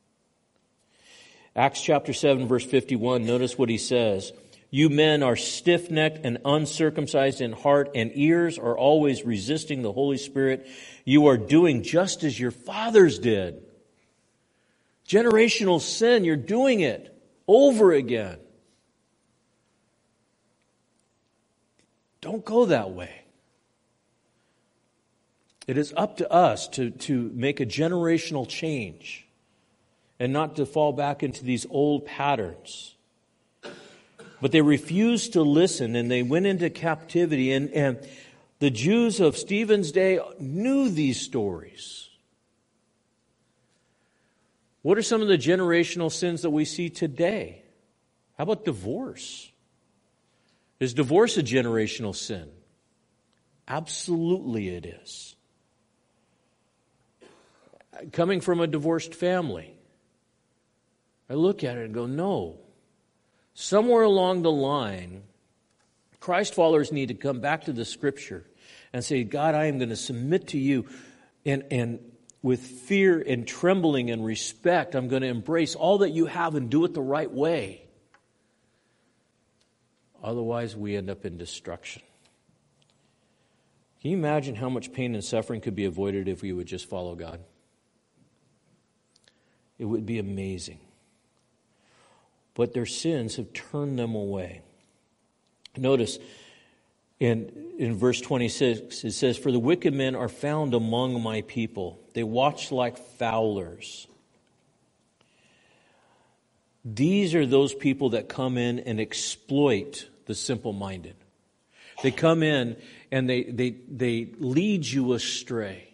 [SPEAKER 1] Acts chapter seven, verse fifty-one, notice what he says. You men are stiff-necked and uncircumcised in heart, and ears are always resisting the Holy Spirit. You are doing just as your fathers did. Generational sin, you're doing it over again. Don't go that way. It is up to us to, to make a generational change and not to fall back into these old patterns. But they refused to listen, and they went into captivity. And, and the Jews of Stephen's day knew these stories. What are some of the generational sins that we see today? How about divorce? Is divorce a generational sin? Absolutely it is. Coming from a divorced family, I look at it and go, no. Somewhere along the line, Christ followers need to come back to the Scripture and say, God, I am going to submit to you, and, and with fear and trembling and respect, I'm going to embrace all that you have and do it the right way. Otherwise, we end up in destruction. Can you imagine how much pain and suffering could be avoided if we would just follow God? It would be amazing. But their sins have turned them away. Notice in, in verse twenty-six, it says, for the wicked men are found among my people. They watch like fowlers. These are those people that come in and exploit the simple-minded. They come in and they, they, they lead you astray.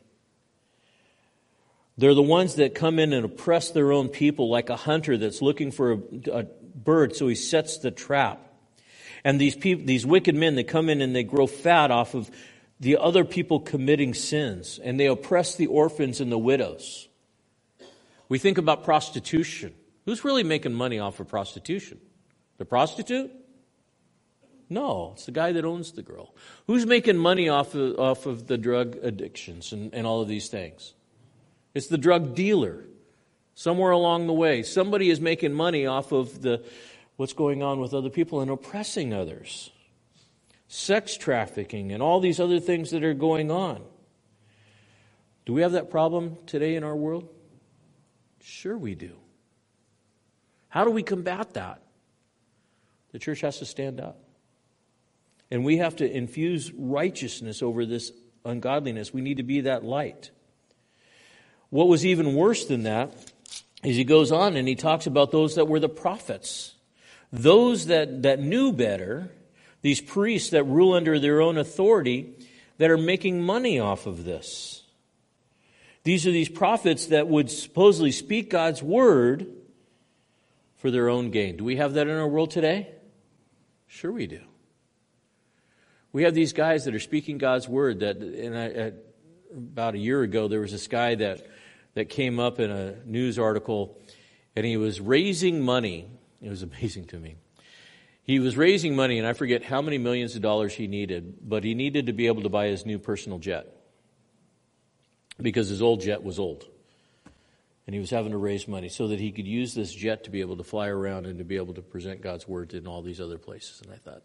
[SPEAKER 1] They're the ones that come in and oppress their own people, like a hunter that's looking for a, a bird, so he sets the trap. And these people, these wicked men, they come in and they grow fat off of the other people committing sins, and they oppress the orphans and the widows. We think about prostitution. Who's really making money off of prostitution? The prostitute? No, it's the guy that owns the girl. Who's making money off of, off of the drug addictions and, and all of these things? It's the drug dealer. Somewhere along the way, somebody is making money off of the what's going on with other people and oppressing others. Sex trafficking and all these other things that are going on. Do we have that problem today in our world? Sure we do. How do we combat that? The church has to stand up. And we have to infuse righteousness over this ungodliness. We need to be that light. What was even worse than that is he goes on and he talks about those that were the prophets. Those that, that knew better, these priests that rule under their own authority, that are making money off of this. These are these prophets that would supposedly speak God's word for their own gain. Do we have that in our world today? Sure we do. We have these guys that are speaking God's word. That, and I, I, about a year ago, there was this guy that, that came up in a news article, and he was raising money. It was amazing to me. He was raising money, and I forget how many millions of dollars he needed, but he needed to be able to buy his new personal jet because his old jet was old. And he was having to raise money so that he could use this jet to be able to fly around and to be able to present God's word in all these other places. And I thought,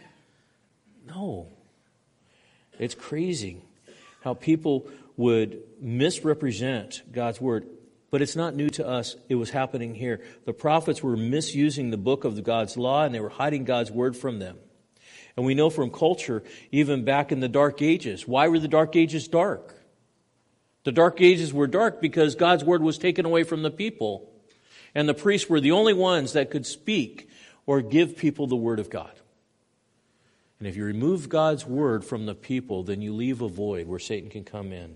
[SPEAKER 1] no, it's crazy how people would misrepresent God's word. But it's not new to us. It was happening here. The prophets were misusing the book of God's law, and they were hiding God's word from them. And we know from culture, even back in the Dark Ages. Why were the Dark Ages dark? The Dark Ages were dark because God's word was taken away from the people. And the priests were the only ones that could speak or give people the word of God. And if you remove God's word from the people, then you leave a void where Satan can come in.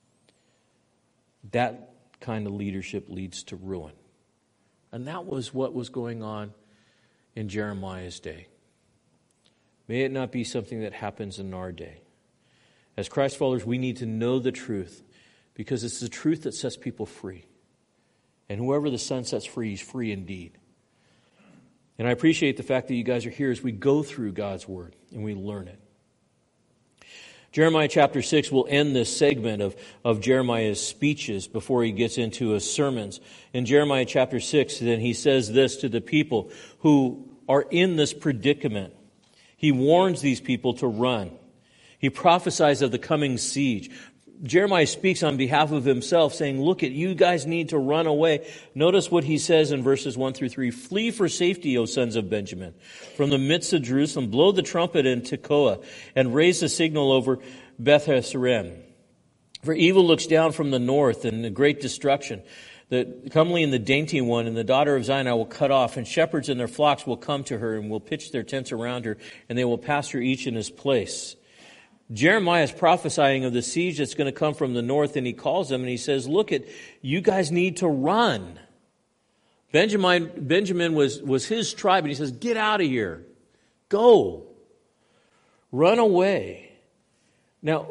[SPEAKER 1] That kind of leadership leads to ruin. And that was what was going on in Jeremiah's day. May it not be something that happens in our day. As Christ followers, we need to know the truth, because it's the truth that sets people free. And whoever the Son sets free is free indeed. And I appreciate the fact that you guys are here as we go through God's Word and we learn it. Jeremiah chapter six will end this segment of, of Jeremiah's speeches before he gets into his sermons. In Jeremiah chapter six, then he says this to the people who are in this predicament. He warns these people to run. He prophesies of the coming siege. Jeremiah speaks on behalf of himself, saying, look, at you guys need to run away. Notice what he says in verses one through three. Flee for safety, O sons of Benjamin, from the midst of Jerusalem. Blow the trumpet in Tekoa, and raise the signal over Beth Hesarem. For evil looks down from the north, and the great destruction. The comely and the dainty one, and the daughter of Zion I will cut off, and shepherds and their flocks will come to her, and will pitch their tents around her, and they will pasture each in his place. Jeremiah is prophesying of the siege that's going to come from the north, and he calls them and he says, look, at you guys need to run. Benjamin, Benjamin was, was his tribe, and he says, get out of here. Go. Run away. Now,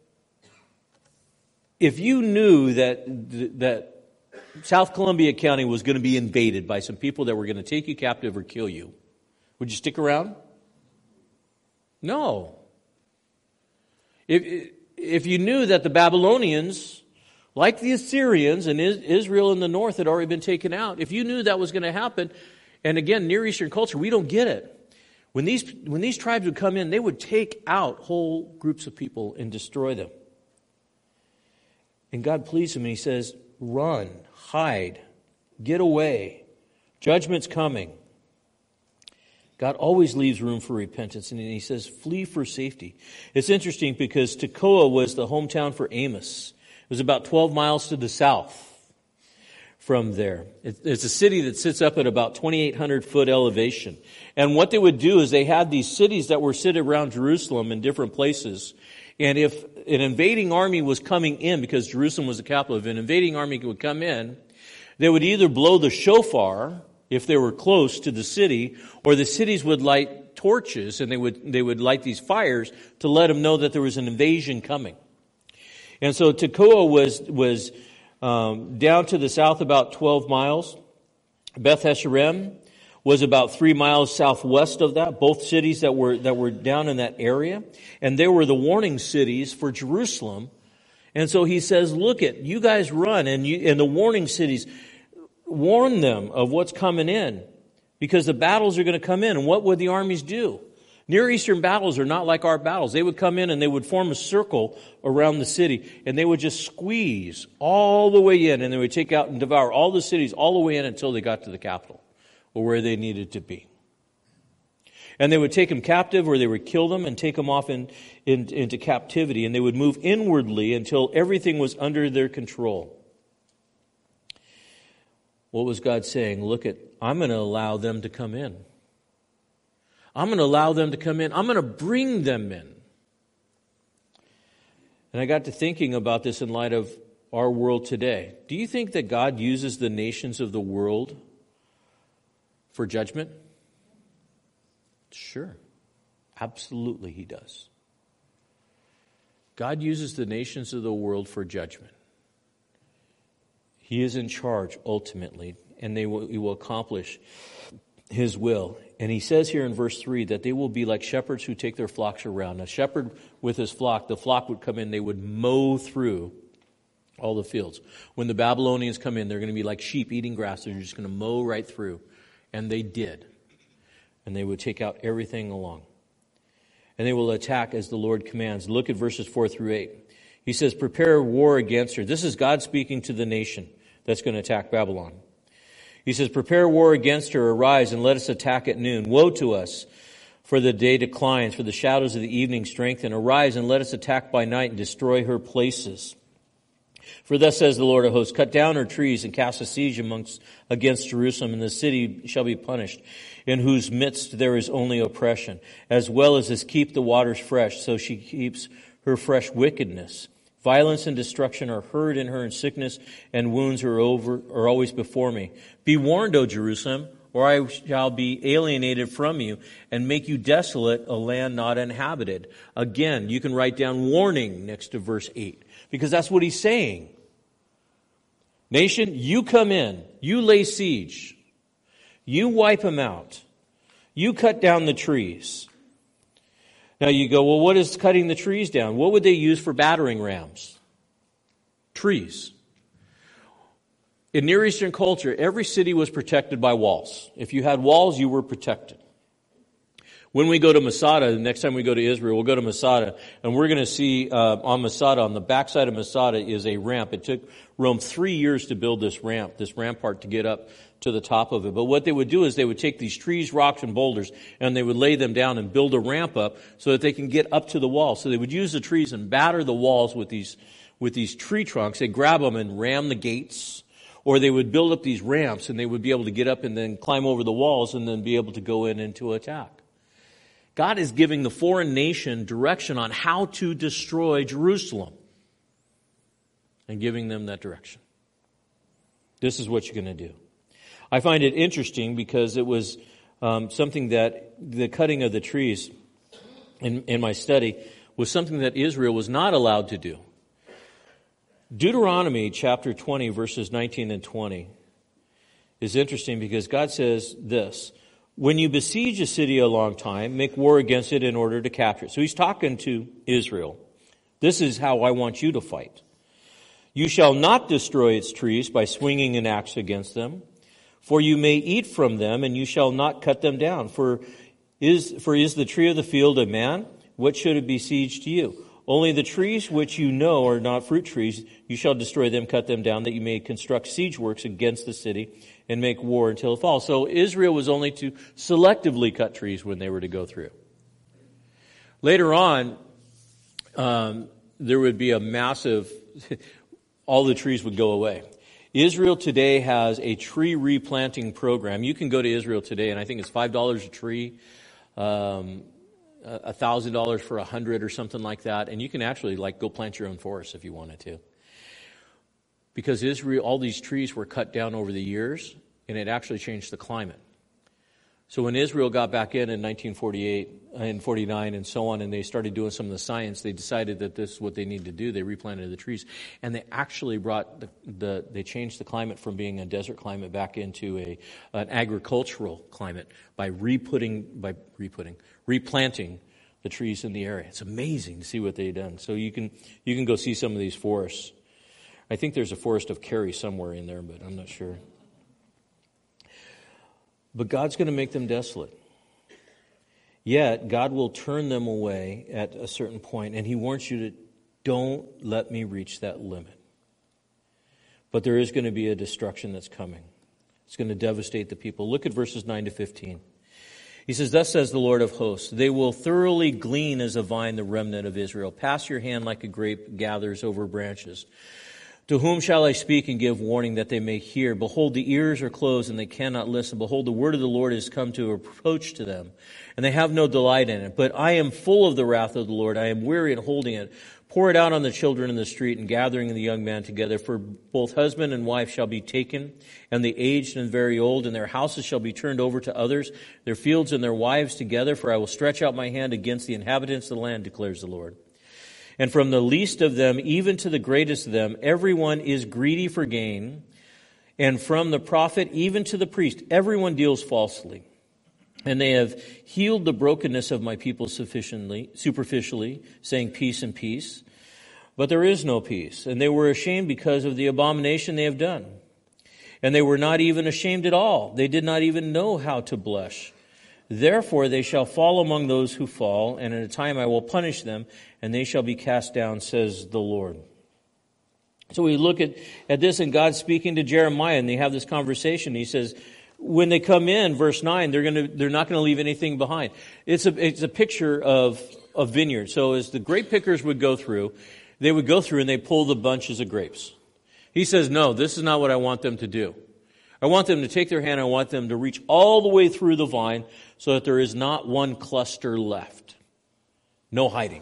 [SPEAKER 1] if you knew that, that South Columbia County was going to be invaded by some people that were going to take you captive or kill you, would you stick around? No. If if you knew that the Babylonians, like the Assyrians and Israel in the north, had already been taken out, if you knew that was going to happen, and again, Near Eastern culture, we don't get it. When these when these tribes would come in, they would take out whole groups of people and destroy them. And God pleased him, and he says, run, hide, get away. Judgment's coming. God always leaves room for repentance, and he says, flee for safety. It's interesting because Tekoa was the hometown for Amos. It was about twelve miles to the south from there. It's a city that sits up at about twenty-eight hundred foot elevation. And what they would do is they had these cities that were sit around Jerusalem in different places. And if an invading army was coming in, because Jerusalem was the capital, if an invading army would come in, they would either blow the shofar if they were close to the city, or the cities would light torches, and they would they would light these fires to let them know that there was an invasion coming. And so Tekoa was was um, down to the south about twelve miles. Beth Hesarem was about three miles southwest of that. Both cities that were that were down in that area, and they were the warning cities for Jerusalem. And so he says, "Look, at you guys run, and you and the warning cities." Warn them of what's coming in, because the battles are going to come in. And what would the armies do? Near Eastern battles are not like our battles. They would come in and they would form a circle around the city, and they would just squeeze all the way in, and they would take out and devour all the cities all the way in until they got to the capital, or where they needed to be. And they would take them captive, or they would kill them and take them off in, in, into captivity, and they would move inwardly until everything was under their control. What was God saying? Look, at I'm going to allow them to come in. I'm going to allow them to come in. I'm going to bring them in. And I got to thinking about this in light of our world today. Do you think that God uses the nations of the world for judgment? Sure. Absolutely he does. God uses the nations of the world for judgment. He is in charge ultimately, and they will, he will accomplish his will. And he says here in verse three that they will be like shepherds who take their flocks around. A shepherd with his flock, the flock would come in, they would mow through all the fields. When the Babylonians come in, they're going to be like sheep eating grass. They're just going to mow right through. And they did. And they would take out everything along. And they will attack as the Lord commands. Look at verses four through eight. He says, prepare war against her. This is God speaking to the nation that's going to attack Babylon. He says, prepare war against her. Arise and let us attack at noon. Woe to us, for the day declines, for the shadows of the evening strengthen. Arise and let us attack by night and destroy her places. For thus says the Lord of hosts, cut down her trees and cast a siege amongst against Jerusalem, and the city shall be punished, in whose midst there is only oppression, as well as as keep the waters fresh, so she keeps her fresh wickedness. Violence and destruction are heard in her, and sickness and wounds are over are always before me. Be warned, O Jerusalem, or I shall be alienated from you and make you desolate, a land not inhabited. Again, you can write down warning next to verse eight, because that's what he's saying. Nation, you come in, you lay siege, you wipe them out, you cut down the trees. Now you go, well, what is cutting the trees down? What would they use for battering rams? Trees. In Near Eastern culture, every city was protected by walls. If you had walls, you were protected. When we go to Masada, the next time we go to Israel, we'll go to Masada, and we're going to see uh, on Masada, on the backside of Masada is a ramp. It took Rome three years to build this ramp, this rampart to get up to the top of it. But what they would do is they would take these trees, rocks, and boulders, and they would lay them down and build a ramp up so that they can get up to the wall. So they would use the trees and batter the walls with these with these tree trunks. They'd grab them and ram the gates, or they would build up these ramps, and they would be able to get up and then climb over the walls and then be able to go in and to attack. God is giving the foreign nation direction on how to destroy Jerusalem and giving them that direction. This is what you're going to do. I find it interesting because it was um, something that the cutting of the trees in, in my study was something that Israel was not allowed to do. Deuteronomy chapter twenty, verses nineteen and twenty is interesting because God says this: when you besiege a city a long time, make war against it in order to capture it. So he's talking to Israel. This is how I want you to fight. You shall not destroy its trees by swinging an axe against them, for you may eat from them, and you shall not cut them down. For is, for is the tree of the field a man? What should it besiege to you? Only the trees which you know are not fruit trees, you shall destroy them, cut them down, that you may construct siege works against the city and make war until it falls. So Israel was only to selectively cut trees when they were to go through. Later on, um, there would be a massive, all the trees would go away. Israel today has a tree replanting program. You can go to Israel today, and I think it's five dollars a tree, um, a thousand dollars for a hundred or something like that, and you can actually like go plant your own forest if you wanted to. Because Israel, all these trees were cut down over the years, and it actually changed the climate. So when Israel got back in in nineteen forty-eight and forty-nine and so on, and they started doing some of the science, they decided that this is what they needed to do. They replanted the trees, and they actually brought the, the they changed the climate from being a desert climate back into a an agricultural climate by re-putting by re-putting replanting the trees in the area. It's amazing to see what they've done. So you can you can go see some of these forests. I think there's a forest of Kerry somewhere in there, but I'm not sure. But God's going to make them desolate. Yet, God will turn them away at a certain point, and He warns you to don't let me reach that limit. But there is going to be a destruction that's coming. It's going to devastate the people. Look at verses nine to fifteen. He says, thus says the Lord of hosts, they will thoroughly glean as a vine the remnant of Israel. Pass your hand like a grape gathers over branches. To whom shall I speak and give warning that they may hear? Behold, the ears are closed and they cannot listen. Behold, the word of the Lord is come to approach to them, and they have no delight in it. But I am full of the wrath of the Lord. I am weary at holding it. Pour it out on the children in the street and gathering the young man together. For both husband and wife shall be taken, and the aged and very old, and their houses shall be turned over to others, their fields and their wives together. For I will stretch out my hand against the inhabitants of the land, declares the Lord. And from the least of them, even to the greatest of them, everyone is greedy for gain. And from the prophet, even to the priest, everyone deals falsely. And they have healed the brokenness of my people sufficiently, superficially, saying peace and peace. But there is no peace. And they were ashamed because of the abomination they have done. And they were not even ashamed at all. They did not even know how to blush. Therefore they shall fall among those who fall, and at a time I will punish them, and they shall be cast down, says the Lord. So we look at, at this, and God's speaking to Jeremiah, and they have this conversation. He says, when they come in, verse nine, they're going to they're not going to leave anything behind. It's a it's a picture of a vineyard. So as the grape pickers would go through, they would go through and they pull the bunches of grapes. He says, no, this is not what I want them to do. I want them to take their hand, I want them to reach all the way through the vine so that there is not one cluster left. No hiding.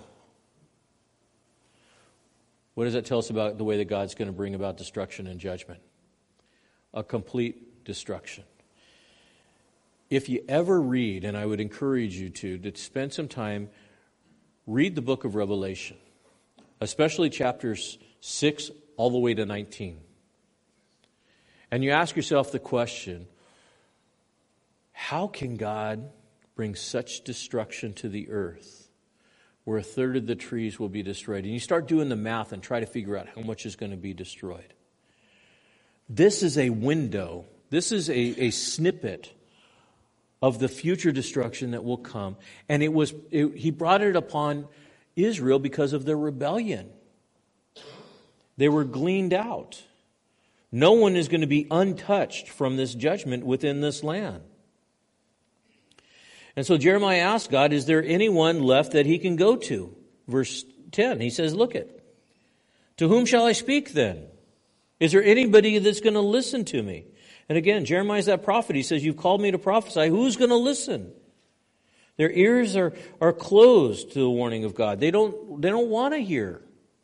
[SPEAKER 1] What does that tell us about the way that God's going to bring about destruction and judgment? A complete destruction. if you ever read, and I would encourage you to, to spend some time, read the book of Revelation, especially chapters six all the way to nineteen. And you ask yourself the question, how can God bring such destruction to the earth where a third of the trees will be destroyed? And you start doing the math and try to figure out how much is going to be destroyed. This is a window, this is a, a snippet of the future destruction that will come. And it was it, he brought it upon Israel because of their rebellion. They were gleaned out. No one is going to be untouched from this judgment within this land. And so Jeremiah asked God, is there anyone left that he can go to? Verse ten, he says, look it. To whom shall I speak then? Is there anybody that's going to listen to me? And again, Jeremiah's that prophet. He says, you've called me to prophesy. Who's going to listen? Their ears are, are closed to the warning of God. They don't, they don't want to hear.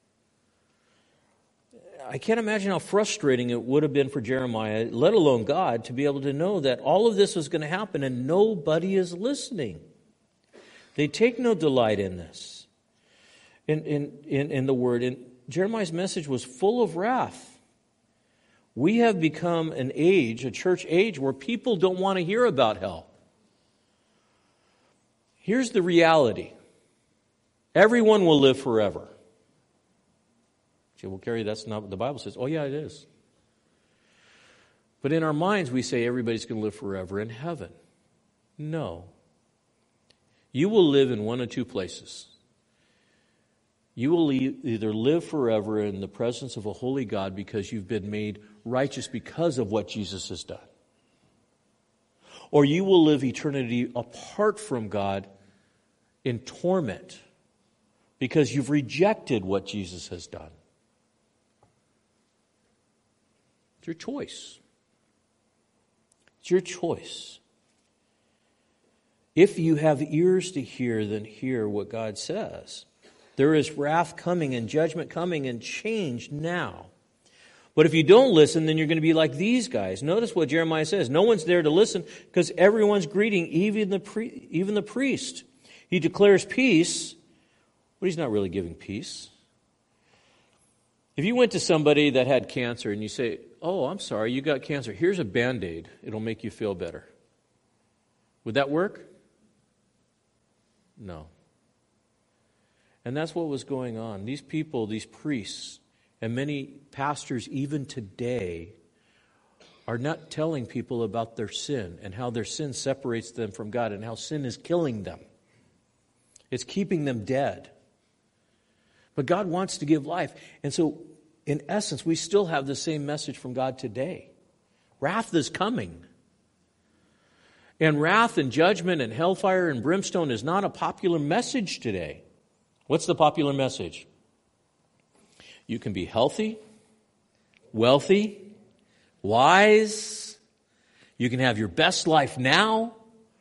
[SPEAKER 1] I can't imagine how frustrating it would have been for Jeremiah, let alone God, to be able to know that all of this was going to happen and nobody is listening. They take no delight in this, in, in, in, in the word. And Jeremiah's message was full of wrath. We have become an age, a church age, where people don't want to hear about hell. Here's the reality. Everyone will live forever. Well, Carrie, that's not what the Bible says. Oh, yeah, it is. But in our minds, we say everybody's going to live forever in heaven. No. You will live in one of two places. You will either live forever in the presence of a holy God because you've been made righteous because of what Jesus has done. Or you will live eternity apart from God in torment because you've rejected what Jesus has done. It's your choice. It's your choice. If you have ears to hear, then hear what God says. There is wrath coming and judgment coming and change now. But if you don't listen, then you're going to be like these guys. Notice what Jeremiah says. No one's there to listen because everyone's greeting, even the pri- even the priest. He declares peace, but he's not really giving peace. If you went to somebody that had cancer and you say, oh, I'm sorry, you got cancer. Here's a Band-Aid. It'll make you feel better. Would that work? No. And that's what was going on. These people, these priests, and many pastors even today are not telling people about their sin and how their sin separates them from God and how sin is killing them. It's keeping them dead. But God wants to give life. And so, in essence, we still have the same message from God today. Wrath is coming. And wrath and judgment and hellfire and brimstone is not a popular message today. What's the popular message? You can be healthy, wealthy, wise. You can have your best life now.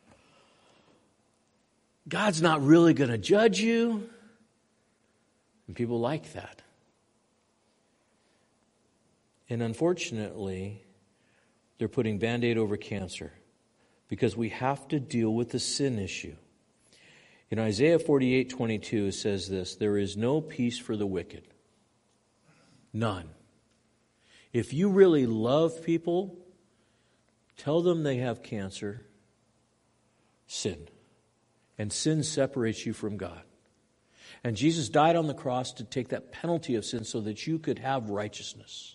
[SPEAKER 1] God's not really going to judge you. And people like that. And unfortunately, they're putting Band-Aid over cancer because we have to deal with the sin issue. In Isaiah forty-eight twenty-two, it says this, there is no peace for the wicked. None. If you really love people, tell them they have cancer, sin. And sin separates you from God. And Jesus died on the cross to take that penalty of sin so that you could have righteousness.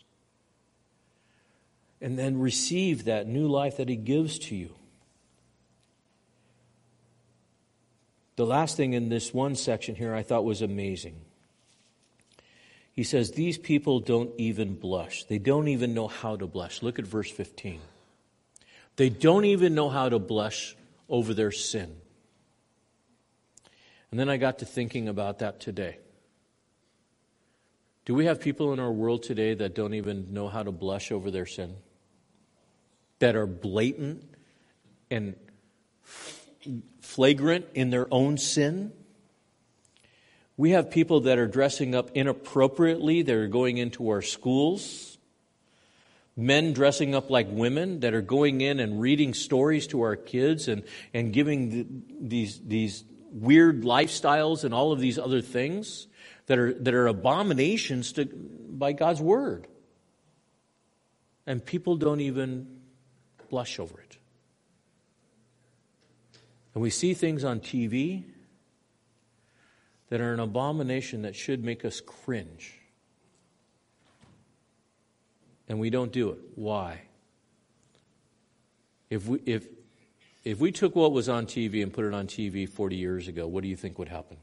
[SPEAKER 1] And then receive that new life that He gives to you. The last thing in this one section here I thought was amazing. He says, these people don't even blush. They don't even know how to blush. Look at verse fifteen. They don't even know how to blush over their sin. And then I got to thinking about that today. Do we have people in our world today that don't even know how to blush over their sin? That are blatant and flagrant in their own sin? We have people that are dressing up inappropriately. They're going into our schools. men dressing up like women that are going in and reading stories to our kids and, and giving the, these, these weird lifestyles and all of these other things that are, that are abominations to, by God's word. And people don't even blush over it. And we see things on T V that are an abomination that should make us cringe. And we don't do it. Why? If we if if we took what was on T V and put it on T V forty years ago, what do you think would happen?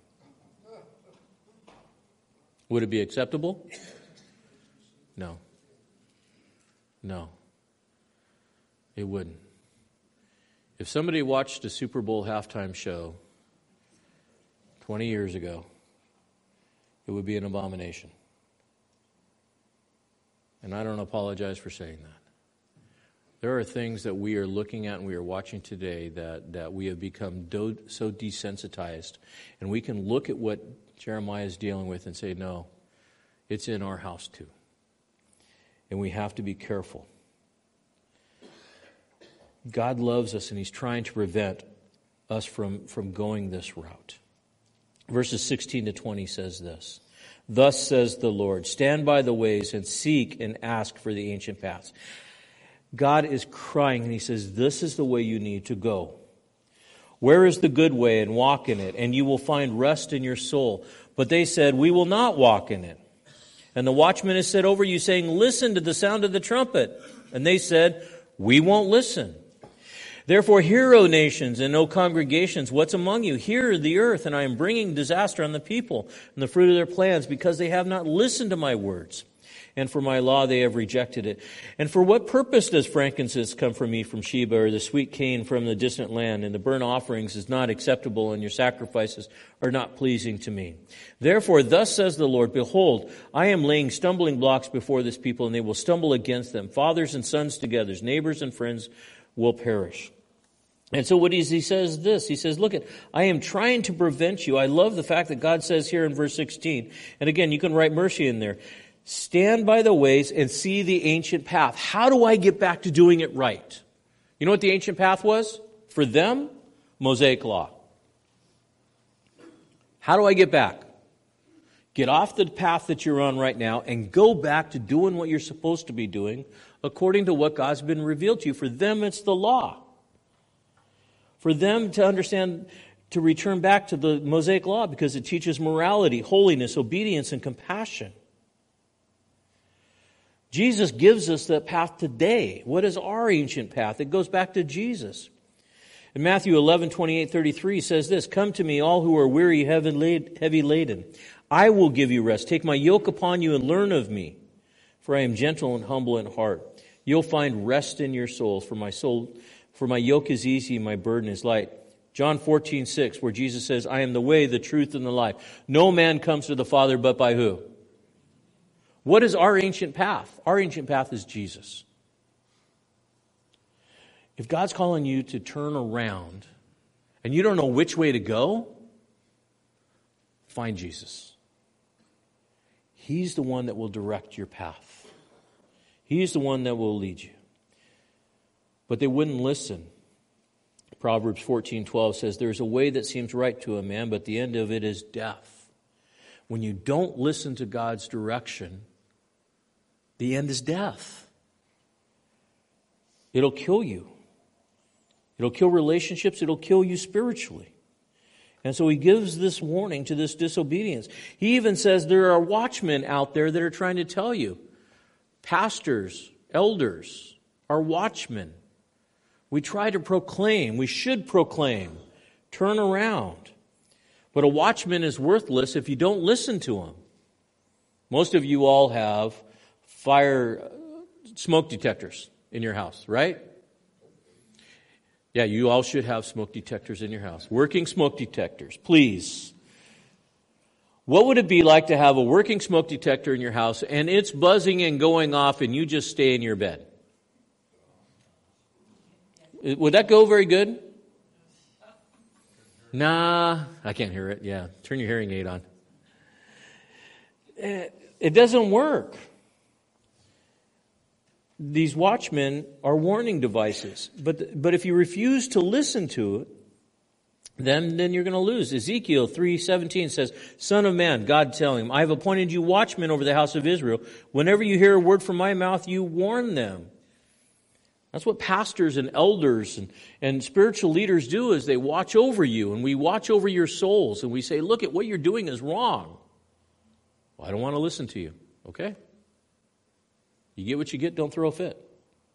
[SPEAKER 1] Would it be acceptable? No. No. It wouldn't. If somebody watched a Super Bowl halftime show twenty years ago, it would be an abomination. And I don't apologize for saying that. There are things that we are looking at and we are watching today that, that we have become do, so desensitized. And we can look at what Jeremiah is dealing with and say, no, it's in our house too. And we have to be careful. God loves us and He's trying to prevent us from, from going this route. Verses sixteen to twenty says this. Thus says the Lord, stand by the ways and seek and ask for the ancient paths. God is crying and He says, this is the way you need to go. Where is the good way, and walk in it, and you will find rest in your soul. But they said, we will not walk in it. And the watchman has said over you, saying, listen to the sound of the trumpet. And they said, we won't listen. Therefore, hear, O nations, and O congregations, what's among you? Hear the earth, and I am bringing disaster on the people and the fruit of their plans, because they have not listened to my words. And for my law they have rejected it. And for what purpose does frankincense come from me from Sheba, or the sweet cane from the distant land? And the burnt offerings is not acceptable, and your sacrifices are not pleasing to me. Therefore, thus says the Lord, behold, I am laying stumbling blocks before this people, and they will stumble against them. Fathers and sons together, neighbors and friends will perish. And so what is, he says this, he says, look, at, I am trying to prevent you. I love the fact that God says here in verse sixteen, and again, you can write mercy in there, stand by the ways and see the ancient path. How do I get back to doing it right? You know what the ancient path was? For them, Mosaic law. How do I get back? Get off the path that you're on right now and go back to doing what you're supposed to be doing according to what God's been revealed to you. For them, it's the law. For them to understand, to return back to the Mosaic law, because it teaches morality, holiness, obedience, and compassion. Jesus gives us that path today. What is our ancient path? It goes back to Jesus. In Matthew eleven, twenty-eight, thirty-three says this, come to me, all who are weary, heavy laden. I will give you rest. Take my yoke upon you and learn of me, for I am gentle and humble in heart. You'll find rest in your souls, for my soul, for my yoke is easy, my burden is light. John fourteen, six, where Jesus says, I am the way, the truth, and the life. No man comes to the Father but by who? What is our ancient path? Our ancient path is Jesus. If God's calling you to turn around and you don't know which way to go, find Jesus. He's the one that will direct your path. He's the one that will lead you. But they wouldn't listen. Proverbs fourteen twelve says, there's a way that seems right to a man, but the end of it is death. When you don't listen to God's direction, the end is death. It'll kill you. It'll kill relationships. It'll kill you spiritually. And so he gives this warning to this disobedience. He even says there are watchmen out there that are trying to tell you. Pastors, elders are watchmen. We try to proclaim, we should proclaim, turn around. But a watchman is worthless if you don't listen to him. Most of you all have fire smoke detectors in your house, right? Yeah, you all should have smoke detectors in your house. Working smoke detectors, please. What would it be like to have a working smoke detector in your house and it's buzzing and going off and you just stay in your bed? Would that go very good? Nah, I can't hear it. Yeah, turn your hearing aid on. It doesn't work. these watchmen are warning devices. But, but if you refuse to listen to it, then, then you're going to lose. Ezekiel three seventeen says, Son of man, God telling him, I have appointed you watchmen over the house of Israel. Whenever you hear a word from my mouth, you warn them. That's what pastors and elders and, and spiritual leaders do, is they watch over you, and we watch over your souls, and we say, look, at what you're doing is wrong. Well, I don't want to listen to you. Okay? You get what you get, don't throw a fit.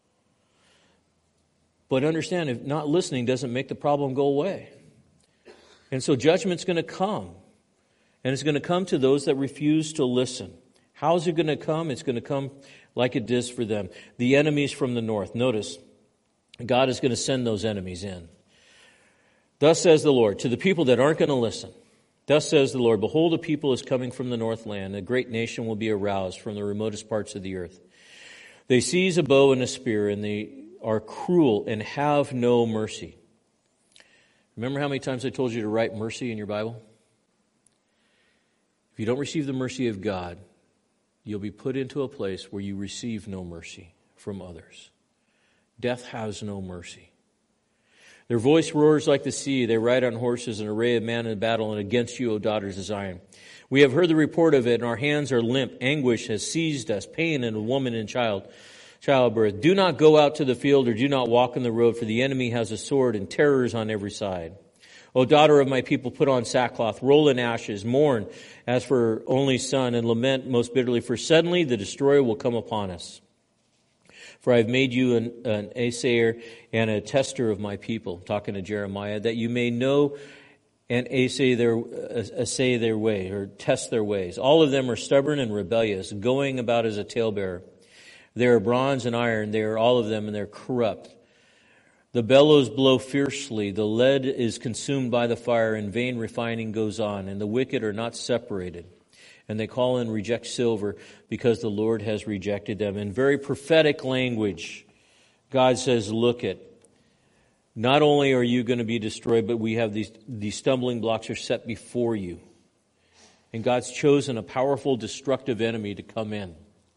[SPEAKER 1] But understand, if not listening doesn't make the problem go away. And so judgment's going to come. And it's going to come to those that refuse to listen. How's it going to come? It's going to come like it is for them. The enemies from the north. Notice, God is going to send those enemies in. Thus says the Lord, to the people that aren't going to listen. Thus says the Lord, behold, a people is coming from the north land. A great nation will be aroused from the remotest parts of the earth. They seize a bow and a spear, and they are cruel and have no mercy. Remember how many times I told you to write mercy in your Bible? If you don't receive the mercy of God, you'll be put into a place where you receive no mercy from others. Death has no mercy. Their voice roars like the sea. They ride on horses, an array of men in battle, and against you, O daughters of Zion. We have heard the report of it, and our hands are limp. Anguish has seized us, pain and a woman and child. Childbirth. Do not go out to the field, or do not walk in the road, for the enemy has a sword and terrors on every side. O daughter of my people, put on sackcloth, roll in ashes, mourn as for only son, and lament most bitterly, for suddenly the destroyer will come upon us. For I have made you an, an assayer and a tester of my people, talking to Jeremiah, that you may know and assay their, assay their way, or test their ways. All of them are stubborn and rebellious, going about as a talebearer. They are bronze and iron, they are all of them, and they're corrupt. The bellows blow fiercely, the lead is consumed by the fire, and vain refining goes on, and the wicked are not separated. And they call and reject silver, because the Lord has rejected them. In very prophetic language, God says, look it. Not only are you going to be destroyed, but we have these, these stumbling blocks are set before you. And God's chosen a powerful, destructive enemy to come in.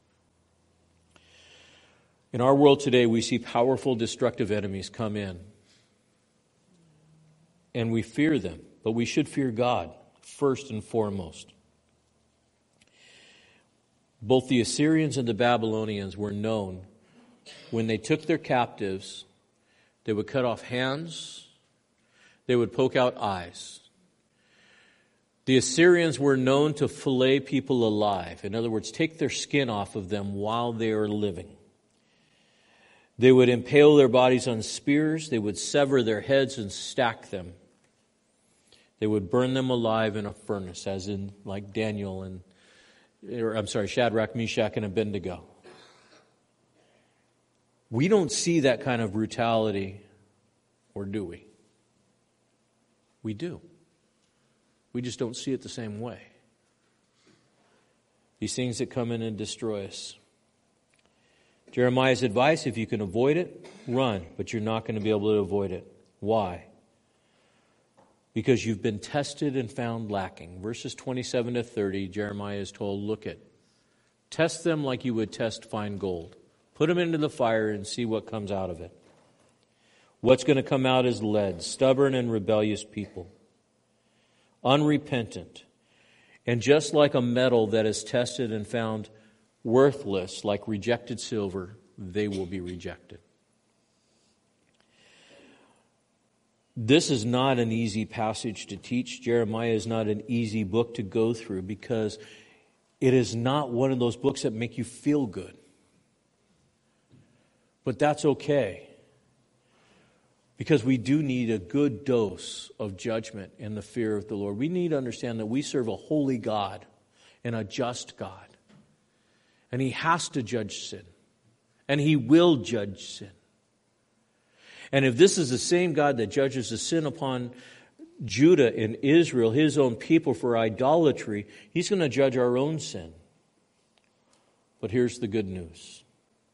[SPEAKER 1] In our world today, we see powerful, destructive enemies come in. And we fear them, but we should fear God first and foremost. Both the Assyrians and the Babylonians were known. When they took their captives, they would cut off hands, they would poke out eyes. The Assyrians were known to fillet people alive. In other words, take their skin off of them while they are living. They would impale their bodies on spears. They would sever their heads and stack them. They would burn them alive in a furnace, as in like Daniel and, or I'm sorry, Shadrach, Meshach, and Abednego. We don't see that kind of brutality, or do we? We do. We just don't see it the same way. These things that come in and destroy us. Jeremiah's advice, if you can avoid it, run, but you're not going to be able to avoid it. Why? Because you've been tested and found lacking. Verses twenty-seven to thirty, Jeremiah is told, look it, test them like you would test fine gold. Put them into the fire and see what comes out of it. What's going to come out is lead, stubborn and rebellious people, unrepentant. And just like a metal that is tested and found worthless, like rejected silver, they will be rejected. This is not an easy passage to teach. Jeremiah is not an easy book to go through, because it is not one of those books that make you feel good. But that's okay, because we do need a good dose of judgment and the fear of the Lord. We need to understand that we serve a holy God and a just God. And He has to judge sin. And He will judge sin. And if this is the same God that judges the sin upon Judah and Israel, His own people, for idolatry, He's going to judge our own sin. But here's the good news.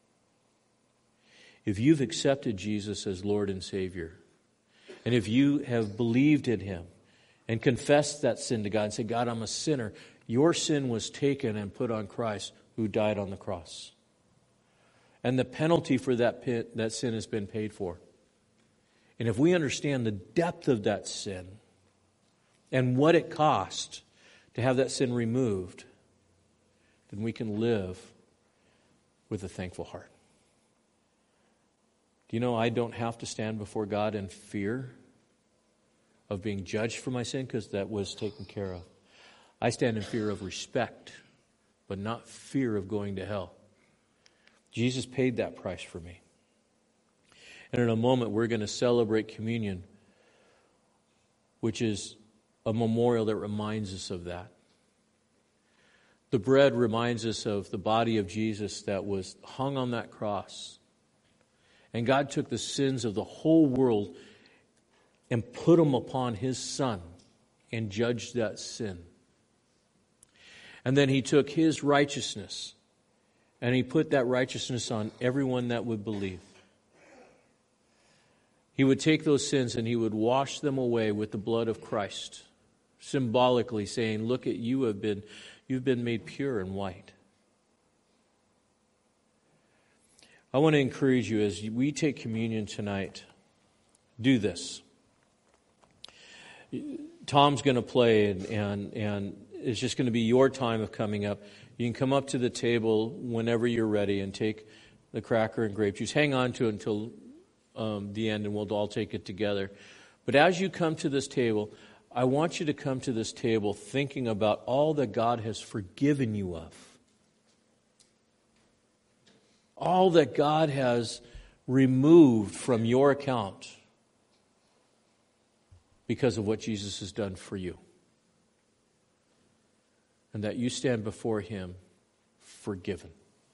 [SPEAKER 1] If you've accepted Jesus as Lord and Savior, and if you have believed in Him and confessed that sin to God and said, God, I'm a sinner, your sin was taken and put on Christ, who died on the cross. And the penalty for that pit, that sin has been paid for. And if we understand the depth of that sin and what it cost to have that sin removed, then we can live with a thankful heart. Do you know I don't have to stand before God in fear of being judged for my sin because that was taken care of. I stand in fear of respect, but not fear of going to hell. Jesus paid that price for me. And in a moment, we're going to celebrate communion, which is a memorial that reminds us of that. The bread reminds us of the body of Jesus that was hung on that cross. And God took the sins of the whole world and put them upon His Son and judged that sin. And then He took His righteousness and He put that righteousness on everyone that would believe. He would take those sins and He would wash them away with the blood of Christ, symbolically saying, look at you have been, you've been made pure and white. I want to encourage you as we take communion tonight, do this. Tom's going to play and, and, and it's just going to be your time of coming up. You can come up to the table whenever you're ready and take the cracker and grape juice. Hang on to it until um, the end and we'll all take it together. But as you come to this table, I want you to come to this table thinking about all that God has forgiven you of. All that God has removed from your account because of what Jesus has done for you. And that you stand before Him forgiven.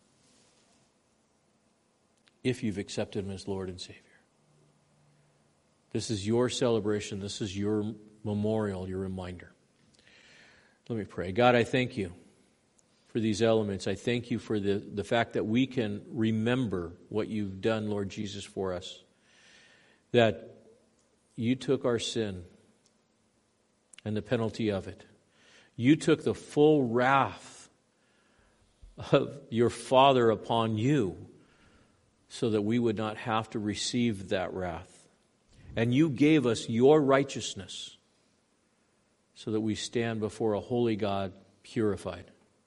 [SPEAKER 1] If you've accepted Him as Lord and Savior. This is your celebration. This is your memorial, your reminder. Let me pray. God, I thank You for these elements. I thank You for the, the fact that we can remember what You've done, Lord Jesus, for us. That You took our sin and the penalty of it. You took the full wrath of Your Father upon You so that we would not have to receive that wrath. And You gave us Your righteousness so that we stand before a holy God purified.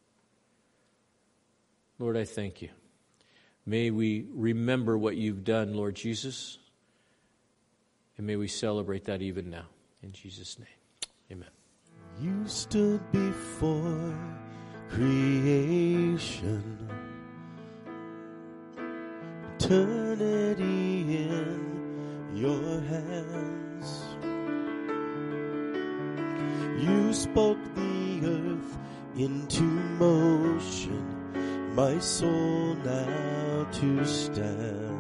[SPEAKER 1] Lord, I thank You. May we remember what You've done, Lord Jesus, and may we celebrate that even now. In Jesus' name, amen.
[SPEAKER 2] You stood before creation, eternity in Your hands. You spoke the earth into motion, my soul now to stand.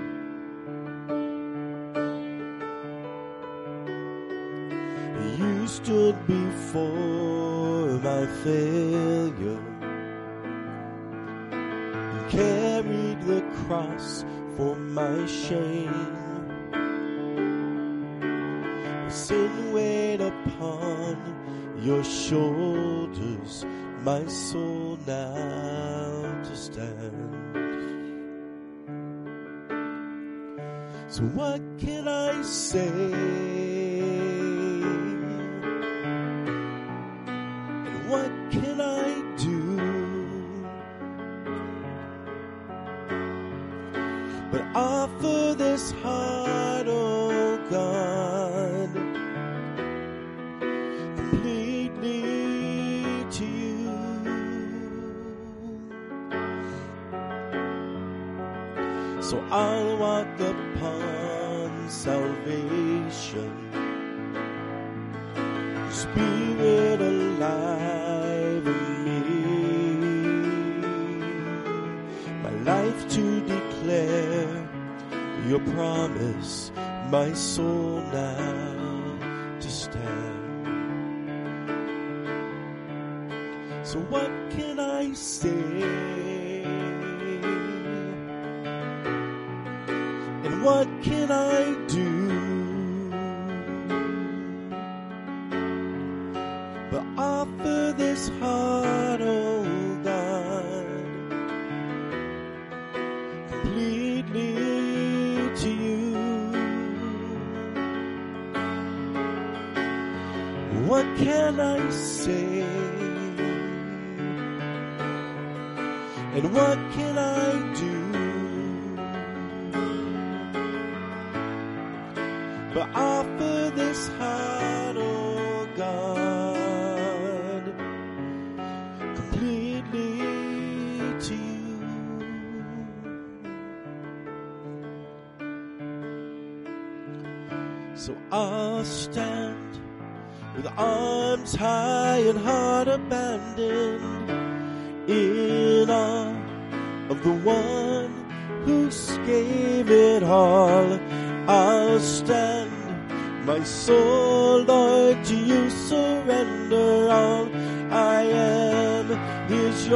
[SPEAKER 2] You stood before my failure and carried the cross for my shame. Sin weighed upon Your shoulders, my soul now to stand. So what can I say? What can I do but offer this heart, oh God, completely to You? So I'll walk upon salvation, Spirit alive in me, my life to declare Your promise, my soul now to stand. So what can I say? And what can I do but offer this heart, oh God, what can I say? And what can I do but offer this heart, oh God, completely to you? So I'll stand with arms high and heart abandoned, in awe of the one who gave it all. I'll stand, my soul, Lord, to you surrender all. I am is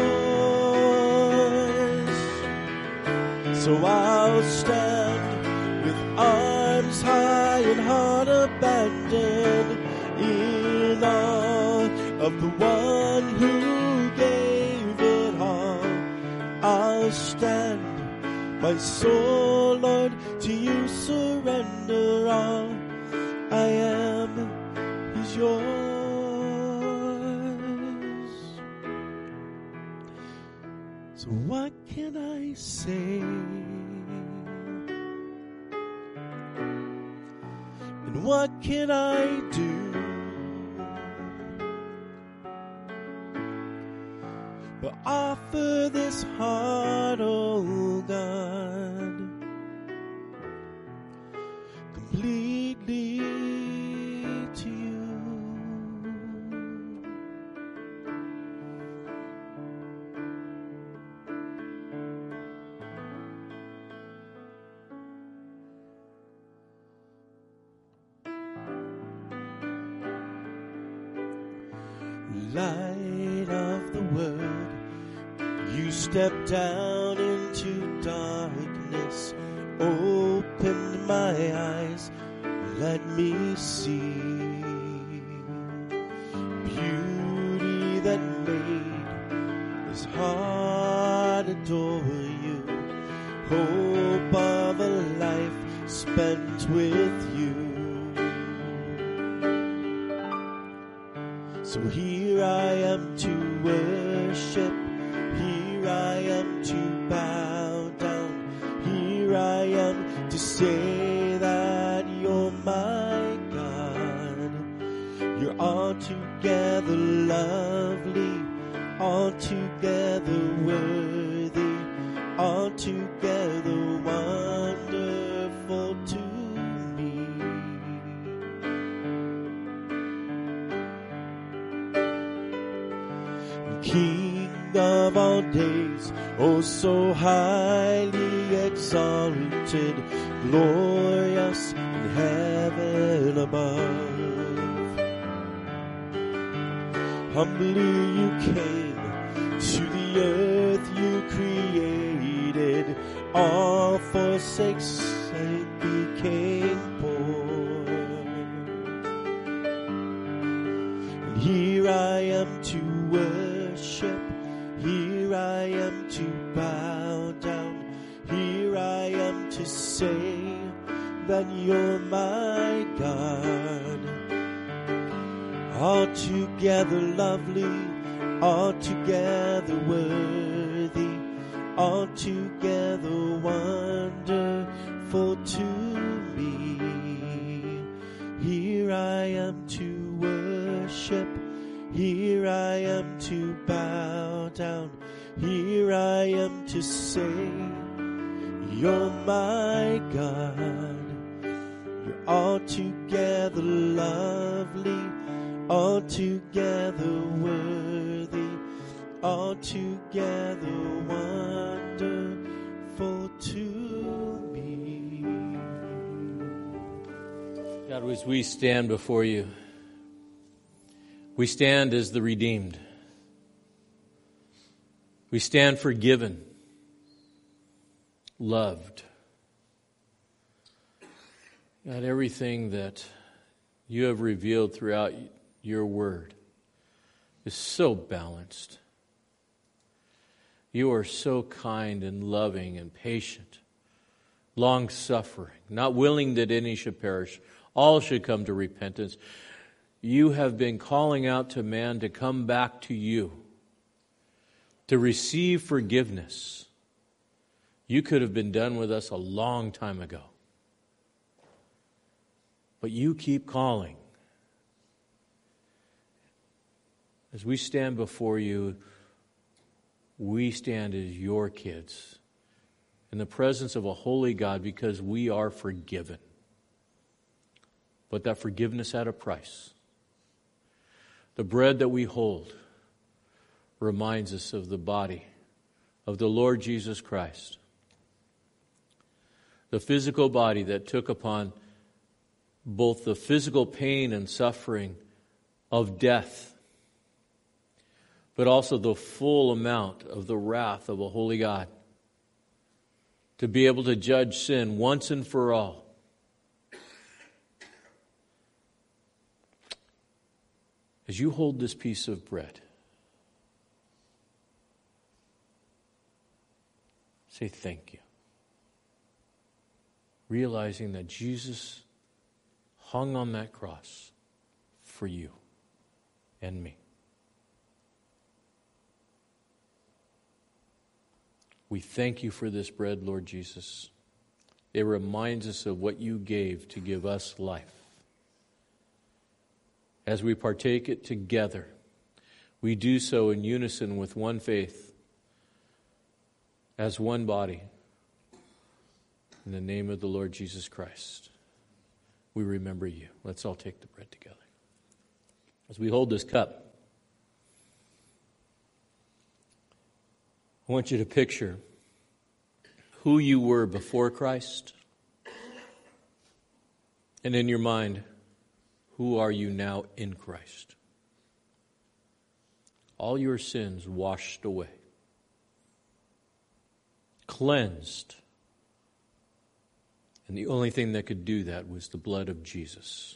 [SPEAKER 2] yours. So I'll stand with arms high and heart abandoned, in awe of the one who gave it all. I'll stand, my soul, Lord, to you surrender all. I am is yours. So what can I say? And what can I do but offer this heart, oh God, completely to you? Light of the world, you stepped down into darkness, opened my eyes, let me see beauty that made this heart adore you, hope of a life spent with you. So here I am to worship, here I am to bow down, here I am to say that you're my God. You're altogether lovely, altogether worthy, altogether wonderful to me. King of all days, oh so highly exalted, glorious in heaven above. Humbly you came to the earth you created, all for sake's sake became poor. And here I am to worship, here I am to bow down, here I am to say that you're my God. Altogether lovely, altogether worthy, altogether wonderful to me. Here I am to worship, here I am to bow down, here I am to say, you're my God. You're altogether lovely, altogether worthy, altogether wonderful to me.
[SPEAKER 1] God, as we stand before you, we stand as the redeemed. We stand forgiven, loved. God, everything that you have revealed throughout your word is so balanced. You are so kind and loving and patient, long-suffering, not willing that any should perish, all should come to repentance. you have been calling out to man to come back to you, to receive forgiveness. You could have been done with us a long time ago. But you keep calling. As we stand before you, we stand as your kids in the presence of a holy God because we are forgiven. But that forgiveness had a price. The bread that we hold reminds us of the body of the Lord Jesus Christ. The physical body that took upon both the physical pain and suffering of death, but also the full amount of the wrath of a holy God, to be able to judge sin once and for all. As you hold this piece of bread, say thank you. Realizing that Jesus hung on that cross for you and me. We thank you for this bread, Lord Jesus. It reminds us of what you gave to give us life. As we partake it together, we do so in unison with one faith, as one body. In the name of the Lord Jesus Christ, we remember you. Let's all take the bread together. As we hold this cup, I want you to picture who you were before Christ, and in your mind, who are you now in Christ? All your sins washed away, cleansed. And the only thing that could do that was the blood of Jesus.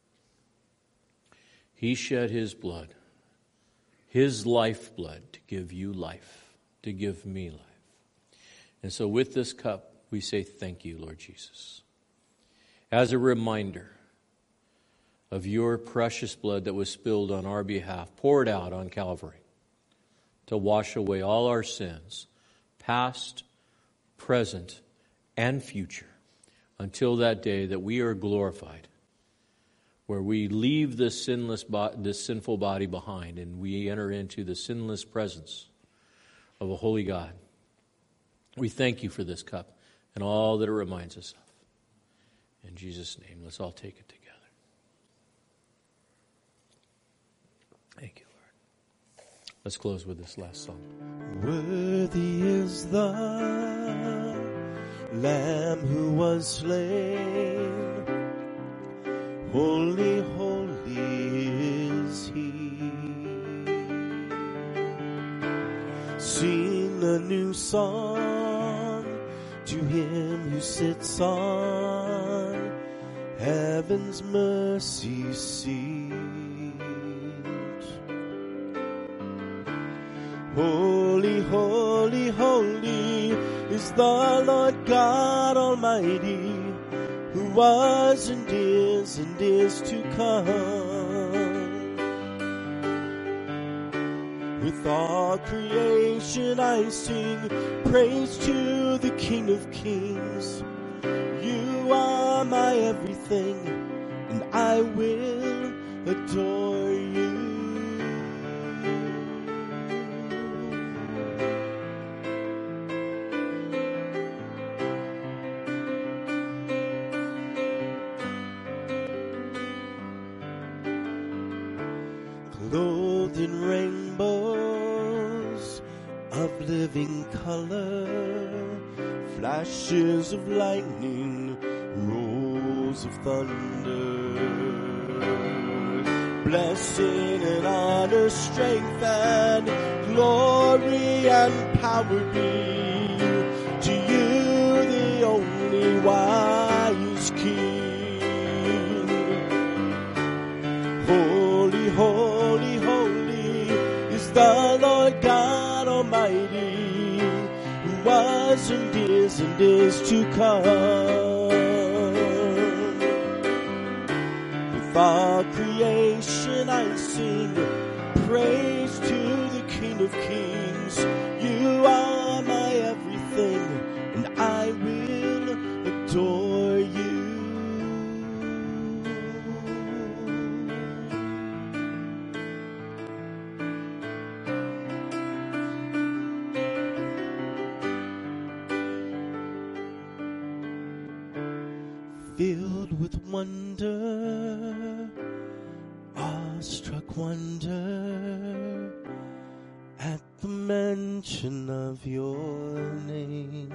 [SPEAKER 1] He shed his blood, his lifeblood, to give you life, to give me life. And so with this cup, we say thank you, Lord Jesus, as a reminder of your precious blood that was spilled on our behalf, poured out on Calvary, to wash away all our sins, past, present, and future, until that day that we are glorified, where we leave this sinless, bo- this sinful body behind, and we enter into the sinless presence of a holy God. We thank you for this cup and all that it reminds us of. In Jesus' name, let's all take it together. Thank you, Lord. Let's close with this last song.
[SPEAKER 2] Worthy is the Lamb who was slain. Holy, holy is he. Sing a new song to him who sits on heaven's mercy seat. Holy, holy, holy is the Lord God Almighty, who was and is and is to come. With all creation I sing praise to the King of Kings. You are my everything, and I will adore you. Clothed in rainbows of living color, flashes of lightning, rolls of thunder. Blessing and honor, strength and glory and power be to you, the only wise King. Holy, holy, holy is the Lord God Almighty, who was and is and is to come. With all creation I sing praise to the King of Kings. You are my everything, and I will adore you. Filled with wonder, awestruck wonder, at the mention of your name.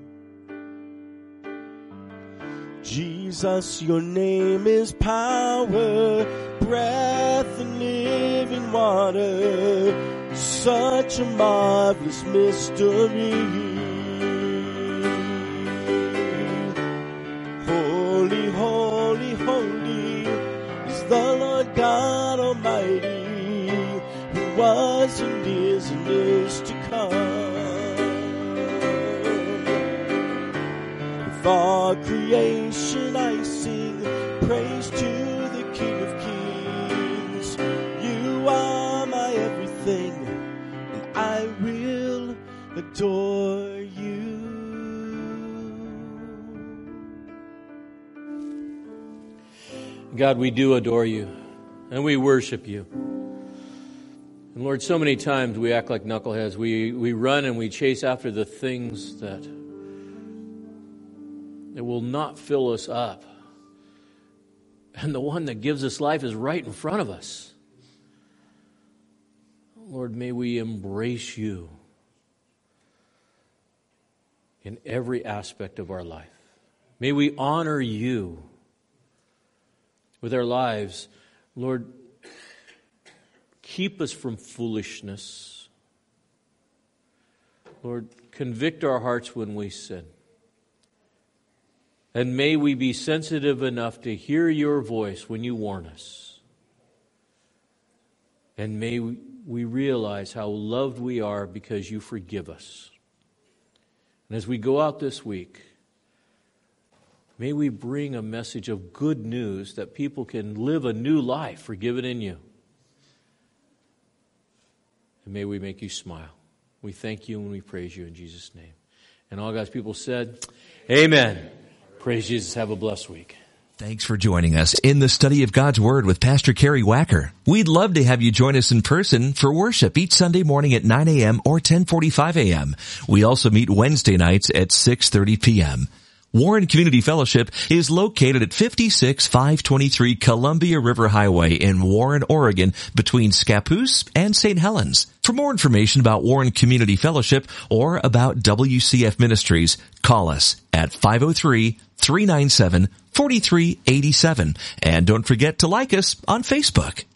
[SPEAKER 2] Jesus, your name is power, breath and living water, such a marvelous mystery. Holy, holy, holy is the Lord God Almighty, who was and is and is to come. With all creation I sing praise to the King of Kings. You are my everything, and I will adore you.
[SPEAKER 1] God, we do adore you, and we worship you. And Lord, so many times we act like knuckleheads. We, we run and we chase after the things that, that will not fill us up. And the one that gives us life is right in front of us. Lord, may we embrace you in every aspect of our life. May we honor you with our lives. Lord, keep us from foolishness. Lord, convict our hearts when we sin. And may we be sensitive enough to hear your voice when you warn us. And may we realize how loved we are because you forgive us. And as we go out this week, may we bring a message of good news that people can live a new life forgiven in you. And may we make you smile. We thank you and we praise you in Jesus' name. And all God's people said, amen. Praise Jesus. Have a blessed week.
[SPEAKER 3] Thanks for joining us in the study of God's Word with Pastor Kerry Wacker. We'd love to have you join us in person for worship each Sunday morning at nine a.m. or ten forty-five a.m. We also meet Wednesday nights at six thirty p.m. Warren Community Fellowship is located at fifty-six five twenty-three Columbia River Highway in Warren, Oregon, between Scappoose and Saint Helens. For more information about Warren Community Fellowship or about W C F Ministries, call us at five oh three, three nine seven, four three eight seven. And don't forget to like us on Facebook.